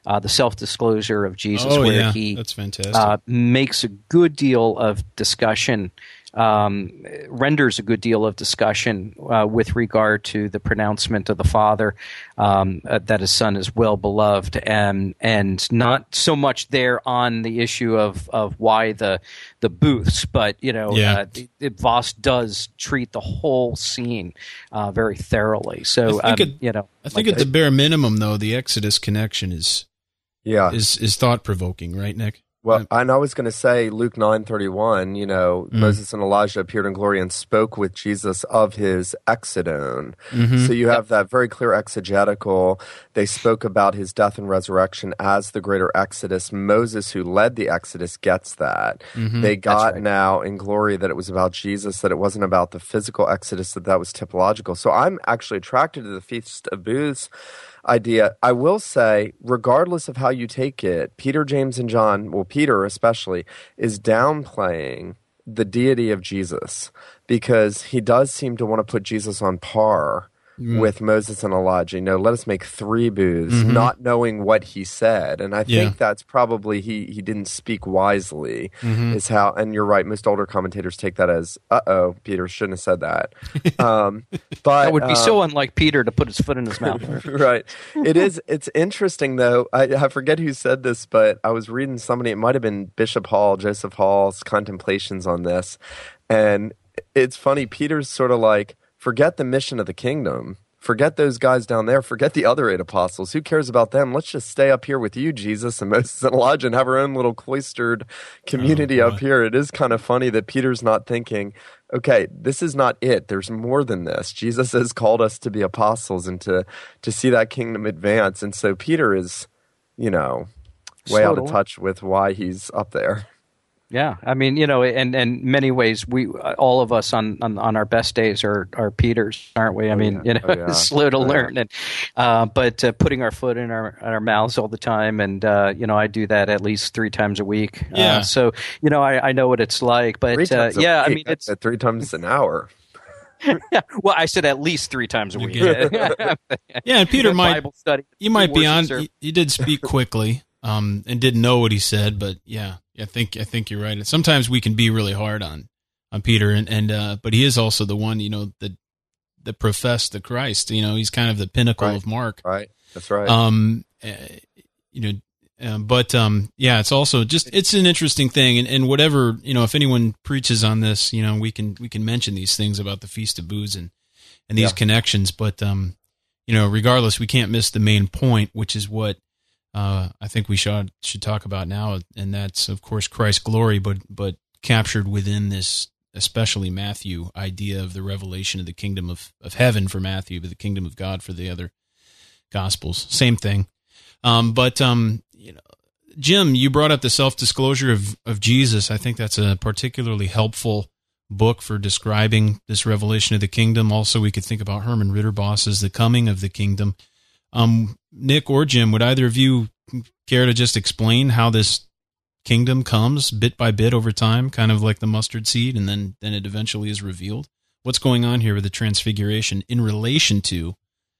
uh, the self-disclosure of Jesus, oh, where yeah. he That's fantastic. Uh, makes a good deal of discussion, um, renders a good deal of discussion uh, with regard to the pronouncement of the Father um, uh, that his Son is well beloved, and and not so much there on the issue of, of why the the booths, but you know, yeah. uh, the, the Voss does treat the whole scene uh, very thoroughly. So I think, um, it, you know, I think like at the bare minimum, though, the Exodus connection is yeah is is thought provoking, right, Nick? Well, and I was going to say Luke nine thirty-one, you know, mm. Moses and Elijah appeared in glory and spoke with Jesus of his exodon. Mm-hmm. So you have that very clear exegetical. They spoke about his death and resurrection as the greater exodus. Moses, who led the exodus, gets that. Mm-hmm. They got right. now in glory that it was about Jesus, that it wasn't about the physical exodus, that that was typological. So I'm actually attracted to the Feast of Booths idea. I will say, regardless of how you take it, Peter, James, and John, well, Peter especially, is downplaying the deity of Jesus because he does seem to want to put Jesus on par mm. with Moses and Elijah. You know, let us make three booths, mm-hmm. not knowing what he said. And I think yeah. that's probably he he didn't speak wisely, mm-hmm. is how, and you're right, most older commentators take that as, uh-oh, Peter shouldn't have said that. Um, but that would be um, so unlike Peter to put his foot in his mouth. Right. It is, it's interesting, though. I, I forget who said this, but I was reading somebody, it might have been Bishop Hall, Joseph Hall's contemplations on this. And it's funny, Peter's sort of like, forget the mission of the kingdom. Forget those guys down there. Forget the other eight apostles. Who cares about them? Let's just stay up here with you, Jesus, and Moses and Elijah, and have our own little cloistered community oh, up here. It is kind of funny that Peter's not thinking, okay, this is not it. There's more than this. Jesus has called us to be apostles and to, to see that kingdom advance. And so Peter is, you know, way so out of touch with why he's up there. Yeah, I mean, you know, and and many ways, we all of us on, on, on our best days are, are Peters, aren't we? I oh, mean, yeah. you know, oh, yeah. slow to oh, learn, yeah. and uh, but uh, putting our foot in our in our mouths all the time, and uh, you know, I do that at least three times a week. Yeah. Uh, so you know, I, I know what it's like, but three times uh, yeah, week. I mean, it's at three times an hour. yeah, well, I said at least three times a week. yeah, and Peter might Bible study, you might be on. Serve. He, he did speak quickly, um, and didn't know what he said, but yeah. I think I think you're right. Sometimes we can be really hard on, on Peter, and, and uh, but he is also the one, you know, that that professed the Christ. You know, he's kind of the pinnacle right. of Mark. Right. That's right. Um, uh, you know, uh, but um, yeah, it's also just it's an interesting thing, and, and whatever, you know, if anyone preaches on this, you know, we can we can mention these things about the Feast of Booths and and these yeah. connections, but um, you know, regardless, we can't miss the main point, which is what. Uh, I think we should should talk about now, and that's of course Christ's glory, but but captured within this, especially Matthew idea of the revelation of the kingdom of, of heaven for Matthew, but the kingdom of God for the other Gospels. Same thing. Um, but um, you know, Jim, you brought up the self disclosure of of Jesus. I think that's a particularly helpful book for describing this revelation of the kingdom. Also, we could think about Herman Ritterboss's The Coming of the Kingdom. Um, Nick or Jim, would either of you care to just explain how this kingdom comes bit by bit over time, kind of like the mustard seed, and then, then it eventually is revealed? What's going on here with the transfiguration in relation to,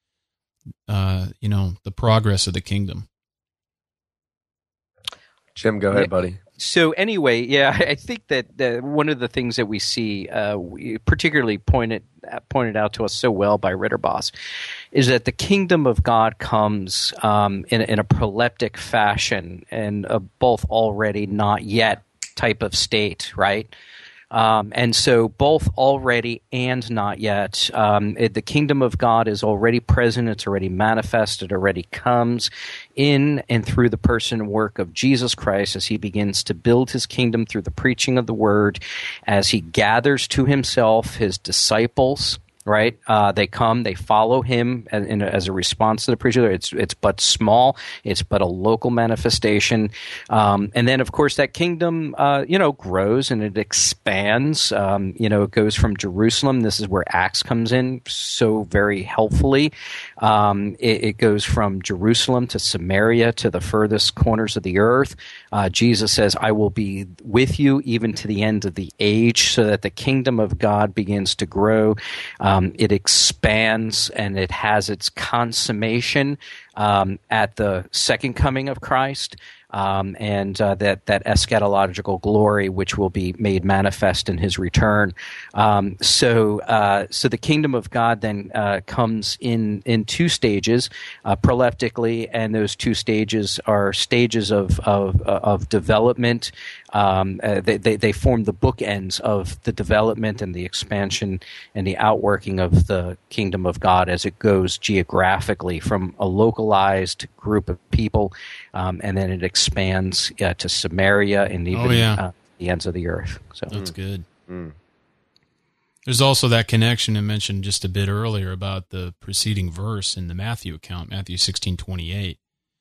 uh, you know, the progress of the kingdom? Jim, go ahead, buddy. So anyway, yeah, I think that uh, one of the things that we see, uh, we particularly pointed pointed out to us so well by Ritterboss, is that the kingdom of God comes um, in, in a proleptic fashion and a both already not yet type of state, right? Um, and so both already and not yet. Um, it, the kingdom of God is already present. It's already manifest. It already comes in and through the person and work of Jesus Christ as he begins to build his kingdom through the preaching of the word, as he gathers to himself his disciples. Right, uh, they come, they follow him as, in a, as a response to the preacher. It's it's but small, it's but a local manifestation, um, and then of course that kingdom, uh, you know, grows and it expands. Um, you know, it goes from Jerusalem. This is where Acts comes in so very helpfully. Um, it, it goes from Jerusalem to Samaria to the furthest corners of the earth. Uh, Jesus says, "I will be with you even to the end of the age," so that the kingdom of God begins to grow. Uh, Um, it expands and it has its consummation um, at the second coming of Christ. Um, and uh, that that eschatological glory, which will be made manifest in His return. Um, so, uh, so the kingdom of God then uh, comes in in two stages, uh, proleptically, and those two stages are stages of of, of development. Um, uh, they, they they form the bookends of the development and the expansion and the outworking of the kingdom of God as it goes geographically from a localized group of people, um, and then it expands uh, to Samaria and even oh, yeah. uh, the ends of the earth. So that's good. Mm. There's also that connection I mentioned just a bit earlier about the preceding verse in the Matthew account, Matthew sixteen twenty-eight.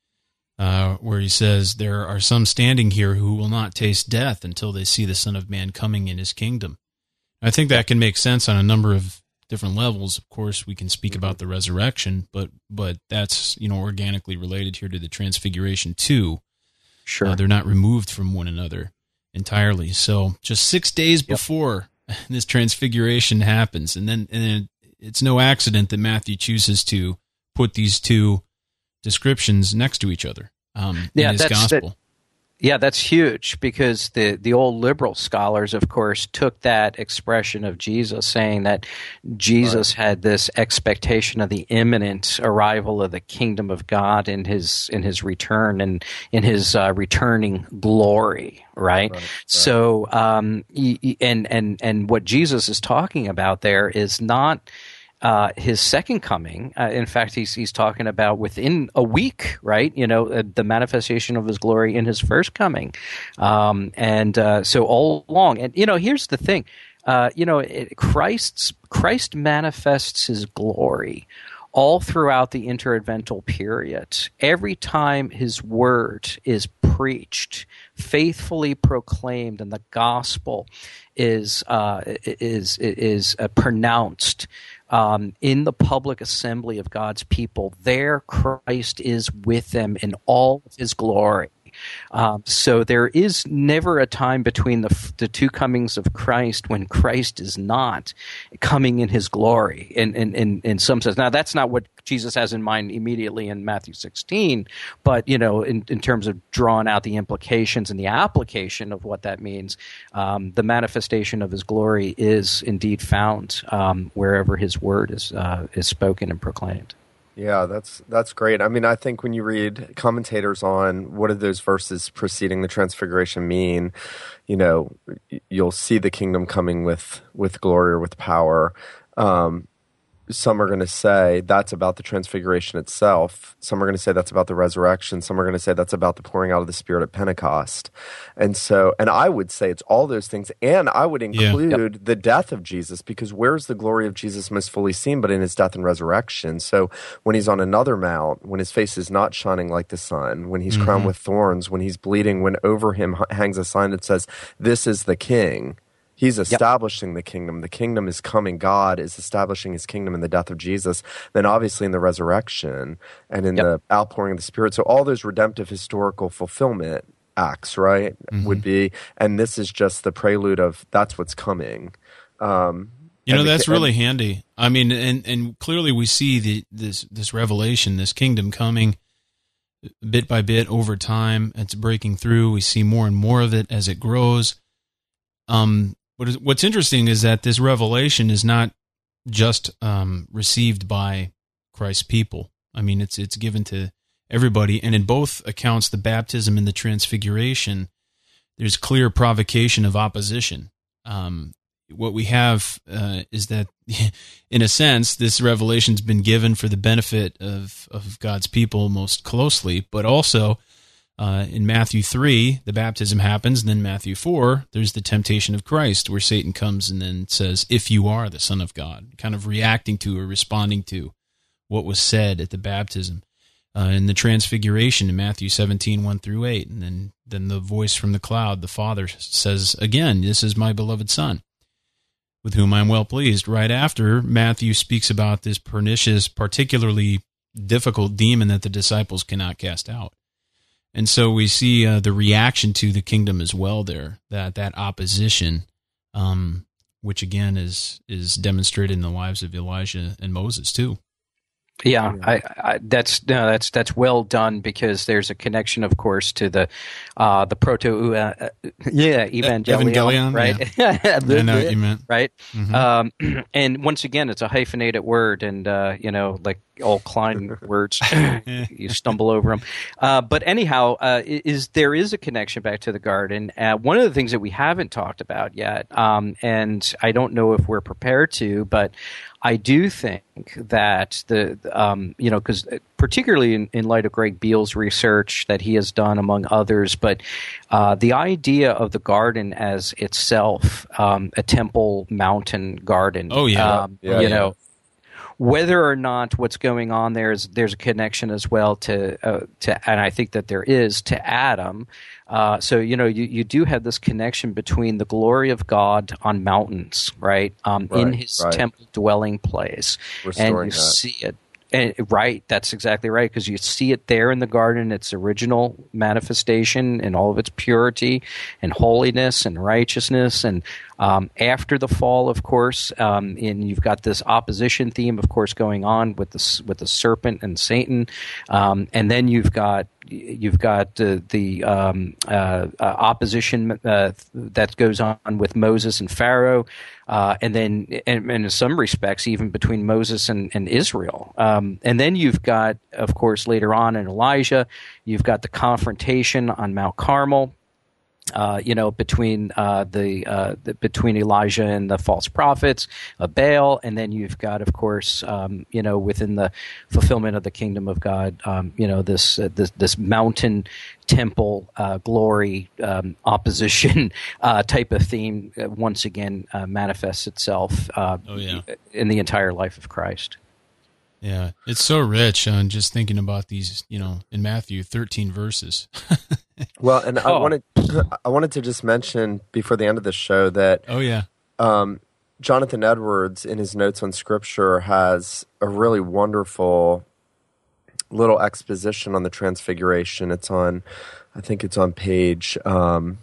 Uh, where he says, there are some standing here who will not taste death until they see the Son of Man coming in His kingdom. I think that can make sense on a number of different levels. Of course, we can speak mm-hmm. about the resurrection, but but that's, you know, organically related here to the transfiguration too. Sure. Uh, they're not removed from one another entirely. So just six days yep. before this transfiguration happens, and then and then it's no accident that Matthew chooses to put these two descriptions next to each other um, yeah, in his that's, gospel. That, yeah, that's huge because the, the old liberal scholars, of course, took that expression of Jesus saying that Jesus right. had this expectation of the imminent arrival of the kingdom of God in his in his return and in his uh, returning glory. Right? right, right. So, um, and and and what Jesus is talking about there is not Uh, his second coming. Uh, in fact, he's he's talking about within a week, right? You know, uh, the manifestation of His glory in His first coming, um, and uh, so all along. And you know, here's the thing: uh, you know, it, Christ's Christ manifests His glory all throughout the interadvental period. Every time His word is preached, faithfully proclaimed, and the gospel is uh, is is uh, pronounced. Um, in the public assembly of God's people, there Christ is with them in all of His glory. Um, so there is never a time between the, the two comings of Christ when Christ is not coming in His glory in, in, in, in some sense. Now, that's not what Jesus has in mind immediately in Matthew sixteen, but, you know, in, in terms of drawing out the implications and the application of what that means, um, the manifestation of His glory is indeed found um, wherever His word is uh, is spoken and proclaimed. Yeah, that's that's great. I mean, I think when you read commentators on what do those verses preceding the Transfiguration mean, you know, you'll see the kingdom coming with, with glory or with power. Um, some are going to say that's about the Transfiguration itself. Some are going to say that's about the resurrection. Some are going to say that's about the pouring out of the Spirit at Pentecost. And so, and I would say it's all those things. And I would include yeah. yep. the death of Jesus, because where's the glory of Jesus most fully seen but in His death and resurrection? So when He's on another mount, when His face is not shining like the sun, when He's mm-hmm. crowned with thorns, when He's bleeding, when over Him hangs a sign that says, "This is the King." He's establishing yep. the kingdom. The kingdom is coming. God is establishing His kingdom in the death of Jesus. Then obviously in the resurrection and in yep. the outpouring of the Spirit. So all those redemptive historical fulfillment acts, right, mm-hmm. would be, and this is just the prelude of that's what's coming. Um, you know, the, that's really and, handy. I mean, and, and clearly we see the this this revelation, this kingdom coming bit by bit over time. It's breaking through. We see more and more of it as it grows. Um. What is, what's interesting is that this revelation is not just um, received by Christ's people. I mean, it's it's given to everybody, and in both accounts, the baptism and the transfiguration, there's clear provocation of opposition. Um, what we have uh, is that, in a sense, this revelation's been given for the benefit of, of God's people most closely, but also Uh, in Matthew three, the baptism happens, and then Matthew four, there's the temptation of Christ, where Satan comes and then says, "If you are the Son of God," kind of reacting to or responding to what was said at the baptism. Uh, in the Transfiguration in Matthew seventeen, one through eight, and then, then the voice from the cloud, the Father says, again, "This is my beloved Son, with whom I am well pleased." Right after, Matthew speaks about this pernicious, particularly difficult demon that the disciples cannot cast out. And so we see uh, the reaction to the kingdom as well there, that that opposition um, which again is is demonstrated in the lives of Elijah and Moses too. Yeah, I, I, that's no, that's that's well done, because there's a connection, of course, to the uh, the proto uh, yeah evangelion, Evangelion, right? Yeah. I know what you meant, right? Mm-hmm. Um, and once again, it's a hyphenated word, and uh, you know, like all Klein words, you stumble over them. Uh, but anyhow, uh, is there is a connection back to the garden? Uh, one of the things that we haven't talked about yet, um, and I don't know if we're prepared to, but I do think that the um, you know, because particularly in, in light of Greg Beale's research that he has done among others, but uh, the idea of the garden as itself, um, a temple mountain garden. Oh yeah, um, yeah you yeah. know. Whether or not what's going on there is there's a connection as well to uh, to, and I think that there is, to Adam. Uh, so you know you, you do have this connection between the glory of God on mountains, right, um, Right, in His right. temple dwelling place, Restoring and you that. see it. And, right, that's exactly right, because you see it there in the garden, its original manifestation in all of its purity and holiness and righteousness. And um, after the fall, of course, um, and you've got this opposition theme, of course, going on with the with the serpent and Satan, um, and then you've got you've got uh, the um, uh, uh, opposition uh, that goes on with Moses and Pharaoh. Uh, and then, and, and in some respects, even between Moses and, and Israel. Um, and then you've got, of course, later on in Elijah, you've got the confrontation on Mount Carmel. Uh, you know, between uh, the, uh, the between Elijah and the false prophets of Baal, and then you've got, of course, um, you know, within the fulfillment of the kingdom of God, um, you know, this uh, this this mountain temple uh, glory um, opposition uh, type of theme uh, once again uh, manifests itself uh, Oh, yeah. in the entire life of Christ. Yeah, it's so rich on just thinking about these, you know, in Matthew, thirteen verses. Well, and I Oh. wanted I wanted to just mention before the end of the show that Oh, yeah. um, Jonathan Edwards, in his notes on Scripture, has a really wonderful little exposition on the Transfiguration. It's on, I think it's on page um,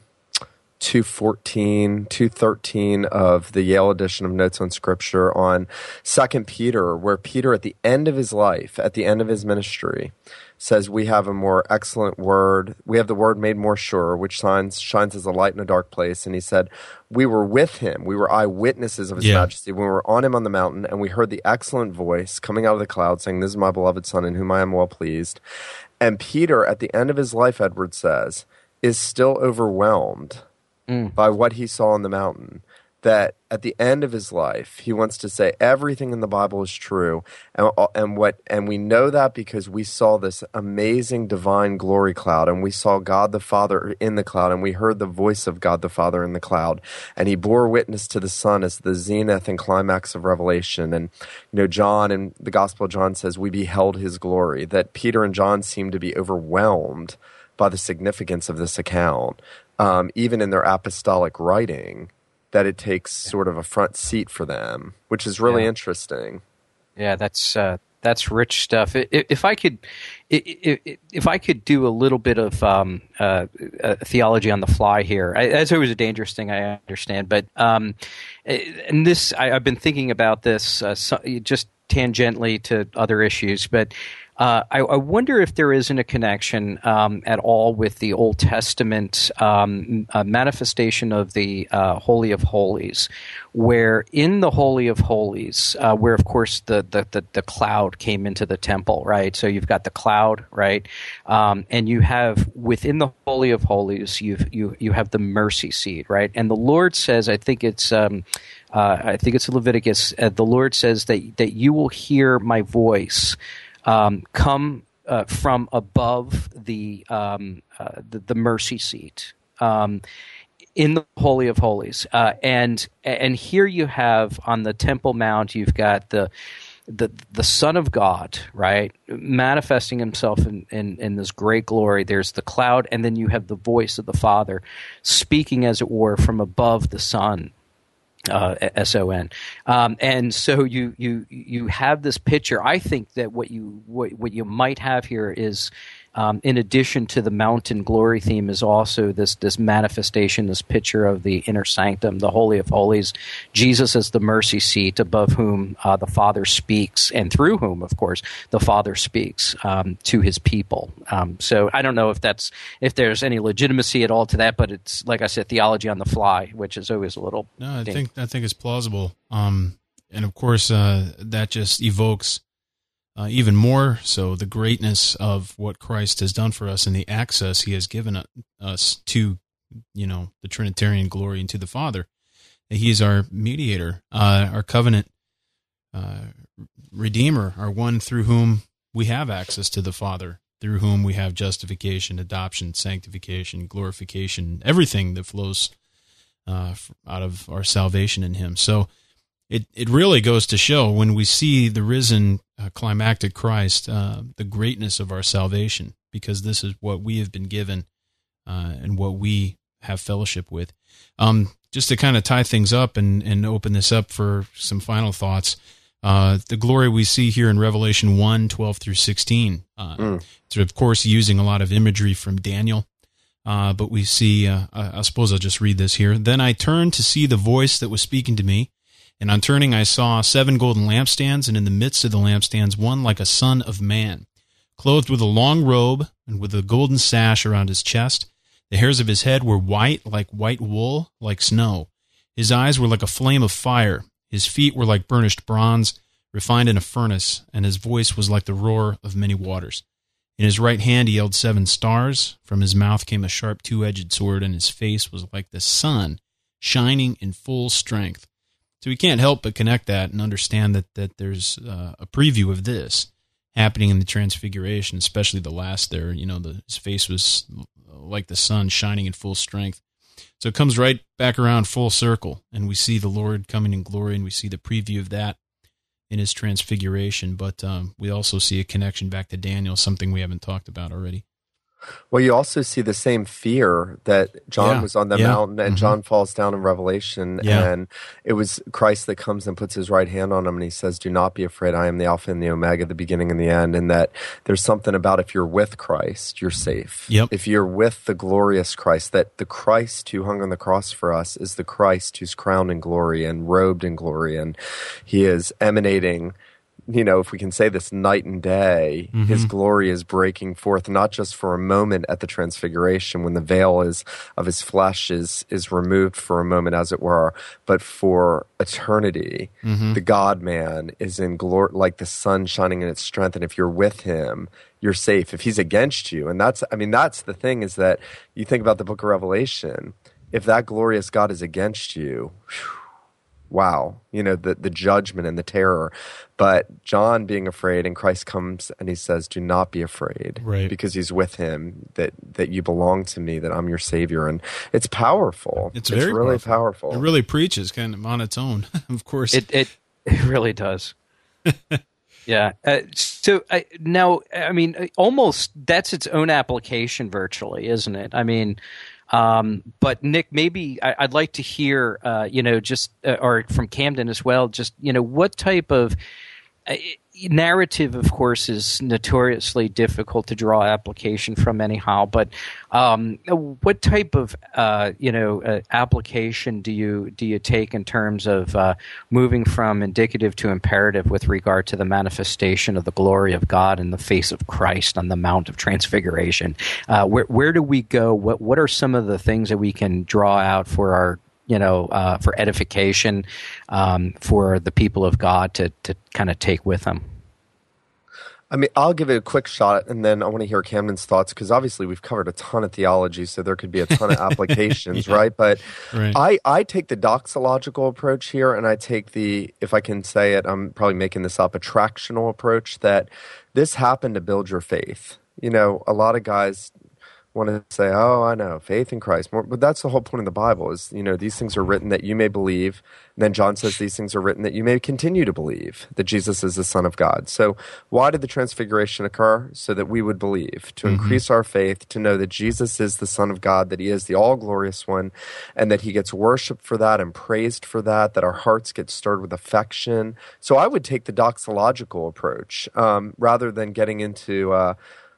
two fourteen, two thirteen of the Yale edition of Notes on Scripture on Second Peter, where Peter, at the end of his life, at the end of his ministry, says, we have a more excellent word. We have the word made more sure, which shines, shines as a light in a dark place. And he said, we were with him. We were eyewitnesses of his Yeah. majesty when we were on him on the mountain, and we heard the excellent voice coming out of the cloud saying, this is my beloved Son in whom I am well pleased. And Peter, at the end of his life, Edward says, is still overwhelmed Mm. by what he saw on the mountain, that at the end of his life, he wants to say everything in the Bible is true. And, and what, and we know that because we saw this amazing divine glory cloud, and we saw God the Father in the cloud, and we heard the voice of God the Father in the cloud. And he bore witness to the Son as the zenith and climax of Revelation. And, you know, John in the Gospel of John says, we beheld his glory, that Peter and John seem to be overwhelmed by the significance of this account. Um, even in their apostolic writing, that it takes sort of a front seat for them, which is really Yeah. interesting. Yeah, that's uh, that's rich stuff. If, if I could, if, if I could do a little bit of um, uh, uh, theology on the fly here, I, that's always a dangerous thing, I understand. But um, and this, I, I've been thinking about this uh, so, just tangentially to other issues, but. Uh, I, I wonder if there isn't a connection um, at all with the Old Testament um, uh, manifestation of the uh, Holy of Holies, where in the Holy of Holies, uh, where of course the, the, the, the cloud came into the temple, right? So you've got the cloud, right? Um, and you have within the Holy of Holies, you've, you you have the mercy seat, right? And the Lord says, I think it's um, uh, I think it's Leviticus. Uh, the Lord says that that you will hear my voice. Um, come uh, from above the, um, uh, the the mercy seat um, in the Holy of Holies, uh, and and here you have on the Temple Mount, you've got the the the Son of God, right, manifesting himself in, in, in this great glory. There's the cloud, and then you have the voice of the Father speaking, as it were, from above the Son. Uh, S O N, um, and so you you you have this picture. I think that what you what, what you might have here is um, in addition to the mountain glory theme, is also this this manifestation, this picture of the inner sanctum, the Holy of Holies, Jesus as the mercy seat above whom uh, the Father speaks, and through whom, of course, the Father speaks um, to his people. Um, so I don't know if that's if there's any legitimacy at all to that, but it's, like I said, theology on the fly, which is always a little. No, I ding. think I think it's plausible. Um, and of course, uh, that just evokes uh, even more so the greatness of what Christ has done for us and the access He has given us to, you know, the Trinitarian glory and to the Father. He is our mediator, uh, our covenant uh, redeemer, our one through whom we have access to the Father, through whom we have justification, adoption, sanctification, glorification, everything that flows uh, out of our salvation in Him. So it, it really goes to show when we see the risen uh, climactic Christ, uh, the greatness of our salvation, because this is what we have been given uh, and what we have fellowship with. Um, just to kind of tie things up and, and open this up for some final thoughts, uh, the glory we see here in Revelation one, twelve through sixteen, uh, mm. it's of course using a lot of imagery from Daniel, uh, but we see, uh, I, I suppose I'll just read this here. Then I turned to see the voice that was speaking to me, and on turning I saw seven golden lampstands, and in the midst of the lampstands one like a son of man, clothed with a long robe and with a golden sash around his chest. The hairs of his head were white, like white wool, like snow. His eyes were like a flame of fire. His feet were like burnished bronze, refined in a furnace, and his voice was like the roar of many waters. In his right hand he held seven stars. From his mouth came a sharp two-edged sword, and his face was like the sun, shining in full strength. So we can't help but connect that and understand that, that there's uh, a preview of this happening in the Transfiguration, especially the last there. You know, the, his face was like the sun shining in full strength. So it comes right back around full circle, and we see the Lord coming in glory, and we see the preview of that in His Transfiguration. But um, we also see a connection back to Daniel, something we haven't talked about already. Well, you also see the same fear that John Yeah, was on the yeah. mountain, and Mhm. John falls down in Revelation, Yeah. and it was Christ that comes and puts His right hand on him, and He says, "Do not be afraid. I am the Alpha and the Omega, the beginning and the end." And that there's something about if you're with Christ, you're safe. Yep. If you're with the glorious Christ, that the Christ who hung on the cross for us is the Christ who's crowned in glory and robed in glory, and He is emanating, you know, if we can say this, night and day. Mm-hmm. His glory is breaking forth, not just for a moment at the Transfiguration when the veil is of His flesh is is removed for a moment, as it were, but for eternity. Mm-hmm. The God-man is in glory, like the sun shining in its strength, and if you're with Him, you're safe. If He's against you, and that's, I mean, that's the thing, is that you think about the book of Revelation, if that glorious God is against you, whew, wow, you know, the, the judgment and the terror. But John being afraid, and Christ comes and He says, "Do not be afraid," Right. because He's with him, that, that you belong to me, that I'm your Savior. And it's powerful. It's very really powerful. powerful. It really preaches kind of on its own, of course. It it, it really does. Yeah. Uh, so I, now, I mean, almost that's its own application, virtually, isn't it? I mean, um, but Nick, maybe I, I'd like to hear, uh, you know, just uh, or from Camden as well, just, you know, what type of uh, narrative, of course, is notoriously difficult to draw application from anyhow, but um, what type of uh, you know uh, application do you do you take in terms of uh, moving from indicative to imperative with regard to the manifestation of the glory of God in the face of Christ on the Mount of Transfiguration? Uh, where where do we go? What what are some of the things that we can draw out for our you know, uh, for edification, um, for the people of God to to kind of take with them? I mean, I'll give it a quick shot, and then I want to hear Camden's thoughts, because obviously we've covered a ton of theology, so there could be a ton of applications, Yeah. right? But Right. I, I take the doxological approach here, and I take the, if I can say it, I'm probably making this up, attractional approach, that this happened to build your faith. You know, a lot of guys want to say, "Oh, I know, faith in Christ." But that's the whole point of the Bible is, you know, these things are written that you may believe. And then John says these things are written that you may continue to believe that Jesus is the Son of God. So why did the Transfiguration occur? So that we would believe, to Mhm. increase our faith, to know that Jesus is the Son of God, that He is the all-glorious one, and that He gets worshiped for that and praised for that, that our hearts get stirred with affection. So I would take the doxological approach um, rather than getting into uh,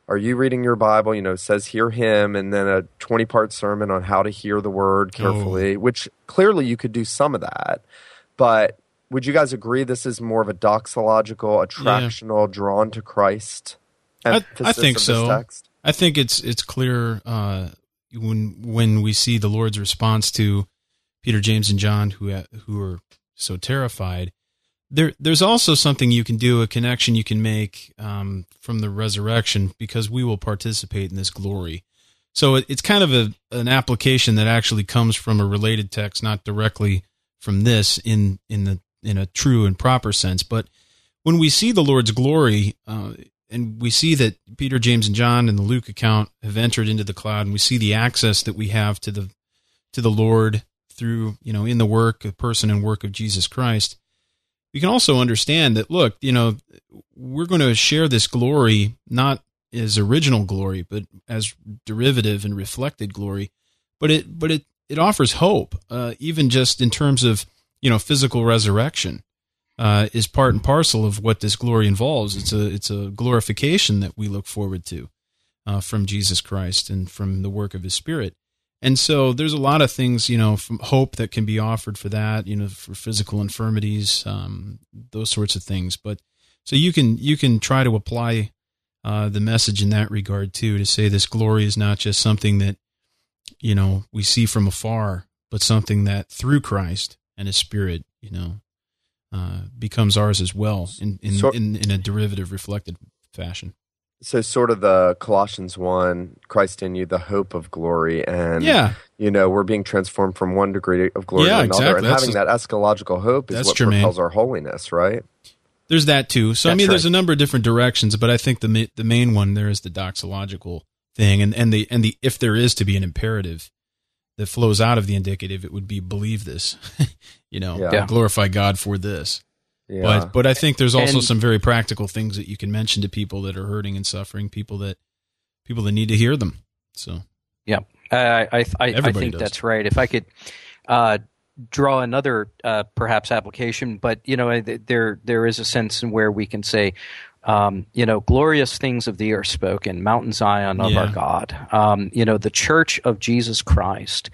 are you reading your Bible? You know, it says hear him, and then a twenty-part sermon on how to hear the word carefully, oh. which clearly you could do some of that. But would you guys agree this is more of a doxological, attractional, yeah. drawn to Christ emphasis I, I think of so. this text? I think it's it's clear uh, when when we see the Lord's response to Peter, James, and John, who who are so terrified. There, there's also something you can do, a connection you can make um, from the resurrection, because we will participate in this glory. So it, it's kind of a an application that actually comes from a related text, not directly from this in in the in a true and proper sense. But when we see the Lord's glory, uh, and we see that Peter, James, and John in the Luke account have entered into the cloud, and we see the access that we have to the to the Lord through, you know, in the work, the person and work of Jesus Christ. We can also understand that, look, you know, we're going to share this glory not as original glory, but as derivative and reflected glory. But it, but it, it offers hope, uh, even just in terms of, you know, physical resurrection, uh, is part and parcel of what this glory involves. It's a, it's a glorification that we look forward to, uh, from Jesus Christ and from the work of His Spirit. And so there's a lot of things, you know, from hope that can be offered for that, you know, for physical infirmities, um, those sorts of things. But so you can you can try to apply uh, the message in that regard too, to say this glory is not just something that, you know, we see from afar, but something that through Christ and His Spirit, you know, uh, becomes ours as well in in, so, in in a derivative, reflected fashion. So sort of the Colossians one, Christ in you, the hope of glory. And, yeah. you know, we're being transformed from one degree of glory yeah, to another. Exactly. And that's having a, that eschatological hope is what germane. propels our holiness, right? There's that too. So, that's I mean, right. there's a number of different directions, but I think the ma- the main one there is the doxological thing. And, and, the, and the if there is to be an imperative that flows out of the indicative, it would be believe this, you know, yeah. glorify God for this. Yeah. But but I think there's also and, some very practical things that you can mention to people that are hurting and suffering, people that people that need to hear them. So yeah, I I, I, I think does. that's right. If I could uh, draw another uh, perhaps application, but you know, there there is a sense in where we can say, um, you know, glorious things of thee are spoken, Mount Zion of yeah. our God. Um, you know, the Church of Jesus Christ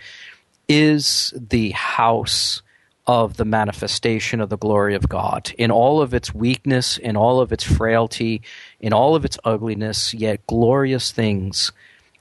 is the house of the manifestation of the glory of God in all of its weakness, in all of its frailty, in all of its ugliness, yet glorious things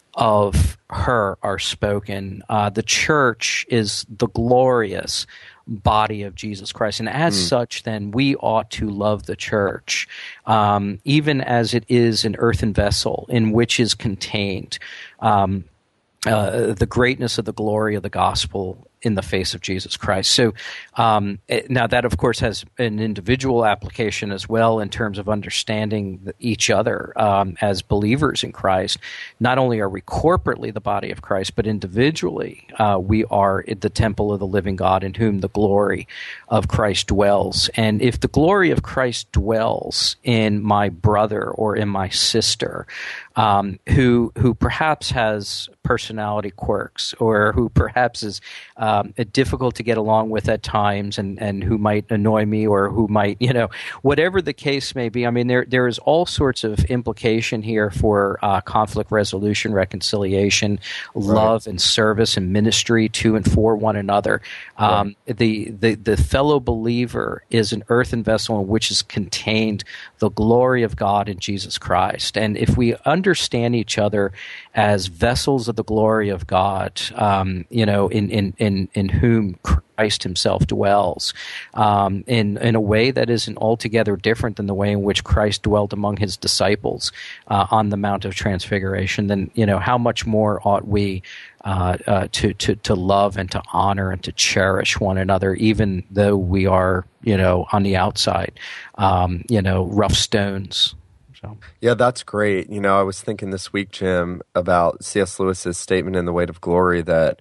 of her are spoken. Uh, the church is the glorious body of Jesus Christ. And as mm. such, then, we ought to love the church, um, even as it is an earthen vessel in which is contained um, uh, the greatness of the glory of the gospel in the face of Jesus Christ. So um, it, now that, of course, has an individual application as well in terms of understanding each other um, as believers in Christ. Not only are we corporately the body of Christ, but individually uh, we are the temple of the living God in whom the glory of Christ dwells. And if the glory of Christ dwells in my brother or in my sister, um, who who perhaps has personality quirks, or who perhaps is um, difficult to get along with at times, and, and who might annoy me, or who might, you know, whatever the case may be. I mean, there there is all sorts of implication here for uh, conflict resolution, reconciliation, right. love and service and ministry to and for one another. Um, right. the, the the fellow believer is an earthen vessel in which is contained the glory of God in Jesus Christ. And if we understand each other as vessels of the glory of God, um, you know, in, in, in, in whom Christ himself dwells, um, in, in a way that isn't altogether different than the way in which Christ dwelt among his disciples uh, on the Mount of Transfiguration, then, you know, how much more ought we uh, uh, to, to, to love and to honor and to cherish one another, even though we are, you know, on the outside, um, you know, rough stones. So. Yeah, that's great. You know, I was thinking this week, Jim, about C S. Lewis's statement in The Weight of Glory that,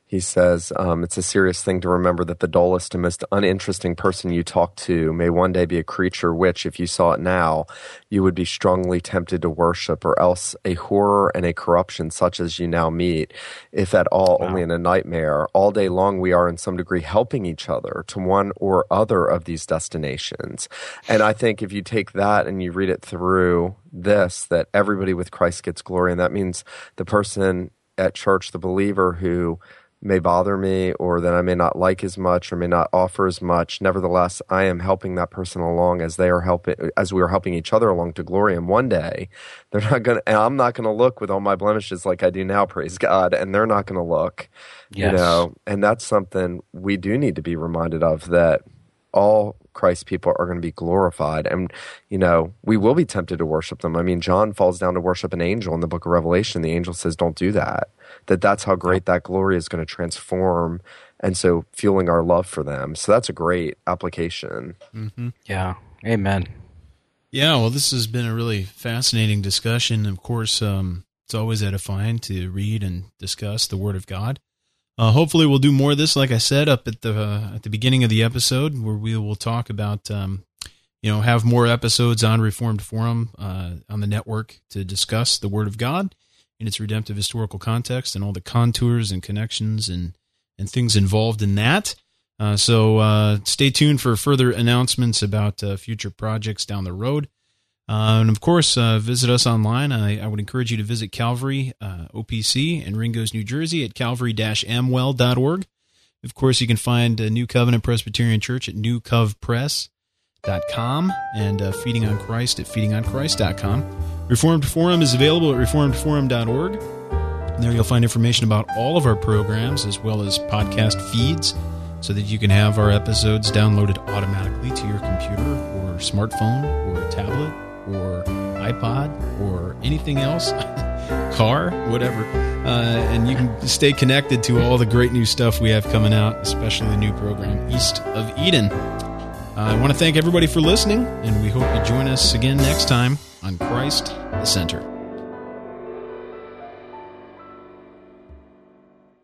He says, um, it's a serious thing to remember that the dullest and most uninteresting person you talk to may one day be a creature which, if you saw it now, you would be strongly tempted to worship, or else a horror and a corruption such as you now meet, if at all wow. only in a nightmare. All day long we are in some degree helping each other to one or other of these destinations. And I think if you take that and you read it through this, that everybody with Christ gets glory, and that means the person at church, the believer who may bother me or that I may not like as much or may not offer as much. Nevertheless, I am helping that person along as they are helping, as we are helping each other along to glory. And one day they're not going to, I'm not going to look with all my blemishes like I do now, praise God. And they're not going to look, yes. you know, and that's something we do need to be reminded of, that all Christ's people are going to be glorified. And, you know, we will be tempted to worship them. I mean, John falls down to worship an angel in the book of Revelation. The angel says, don't do that. That that's how great that glory is going to transform. And so fueling our love for them. So that's a great application. Mm-hmm. Yeah. Amen. Yeah. Well, this has been a really fascinating discussion. Of course, um, it's always edifying to read and discuss the Word of God. Uh, hopefully we'll do more of this, like I said, up at the uh, at the beginning of the episode, where we will talk about, um, you know, have more episodes on Reformed Forum uh, on the network to discuss the Word of God in its redemptive historical context and all the contours and connections and, and things involved in that. Uh, so uh, stay tuned for further announcements about uh, future projects down the road. Uh, and, of course, uh, visit us online. I, I would encourage you to visit Calvary uh, O P C in Ringgoes, New Jersey at calvary dash amwell dot org. Of course, you can find uh, New Covenant Presbyterian Church at new cov press dot com and uh, Feeding on Christ at feeding on christ dot com. Reformed Forum is available at reformed forum dot org. And there you'll find information about all of our programs as well as podcast feeds so that you can have our episodes downloaded automatically to your computer or smartphone or tablet or iPod or anything else, car, whatever. Uh, and you can stay connected to all the great new stuff we have coming out, especially the new program, East of Eden. Uh, I want to thank everybody for listening, and we hope you join us again next time on Christ the Center.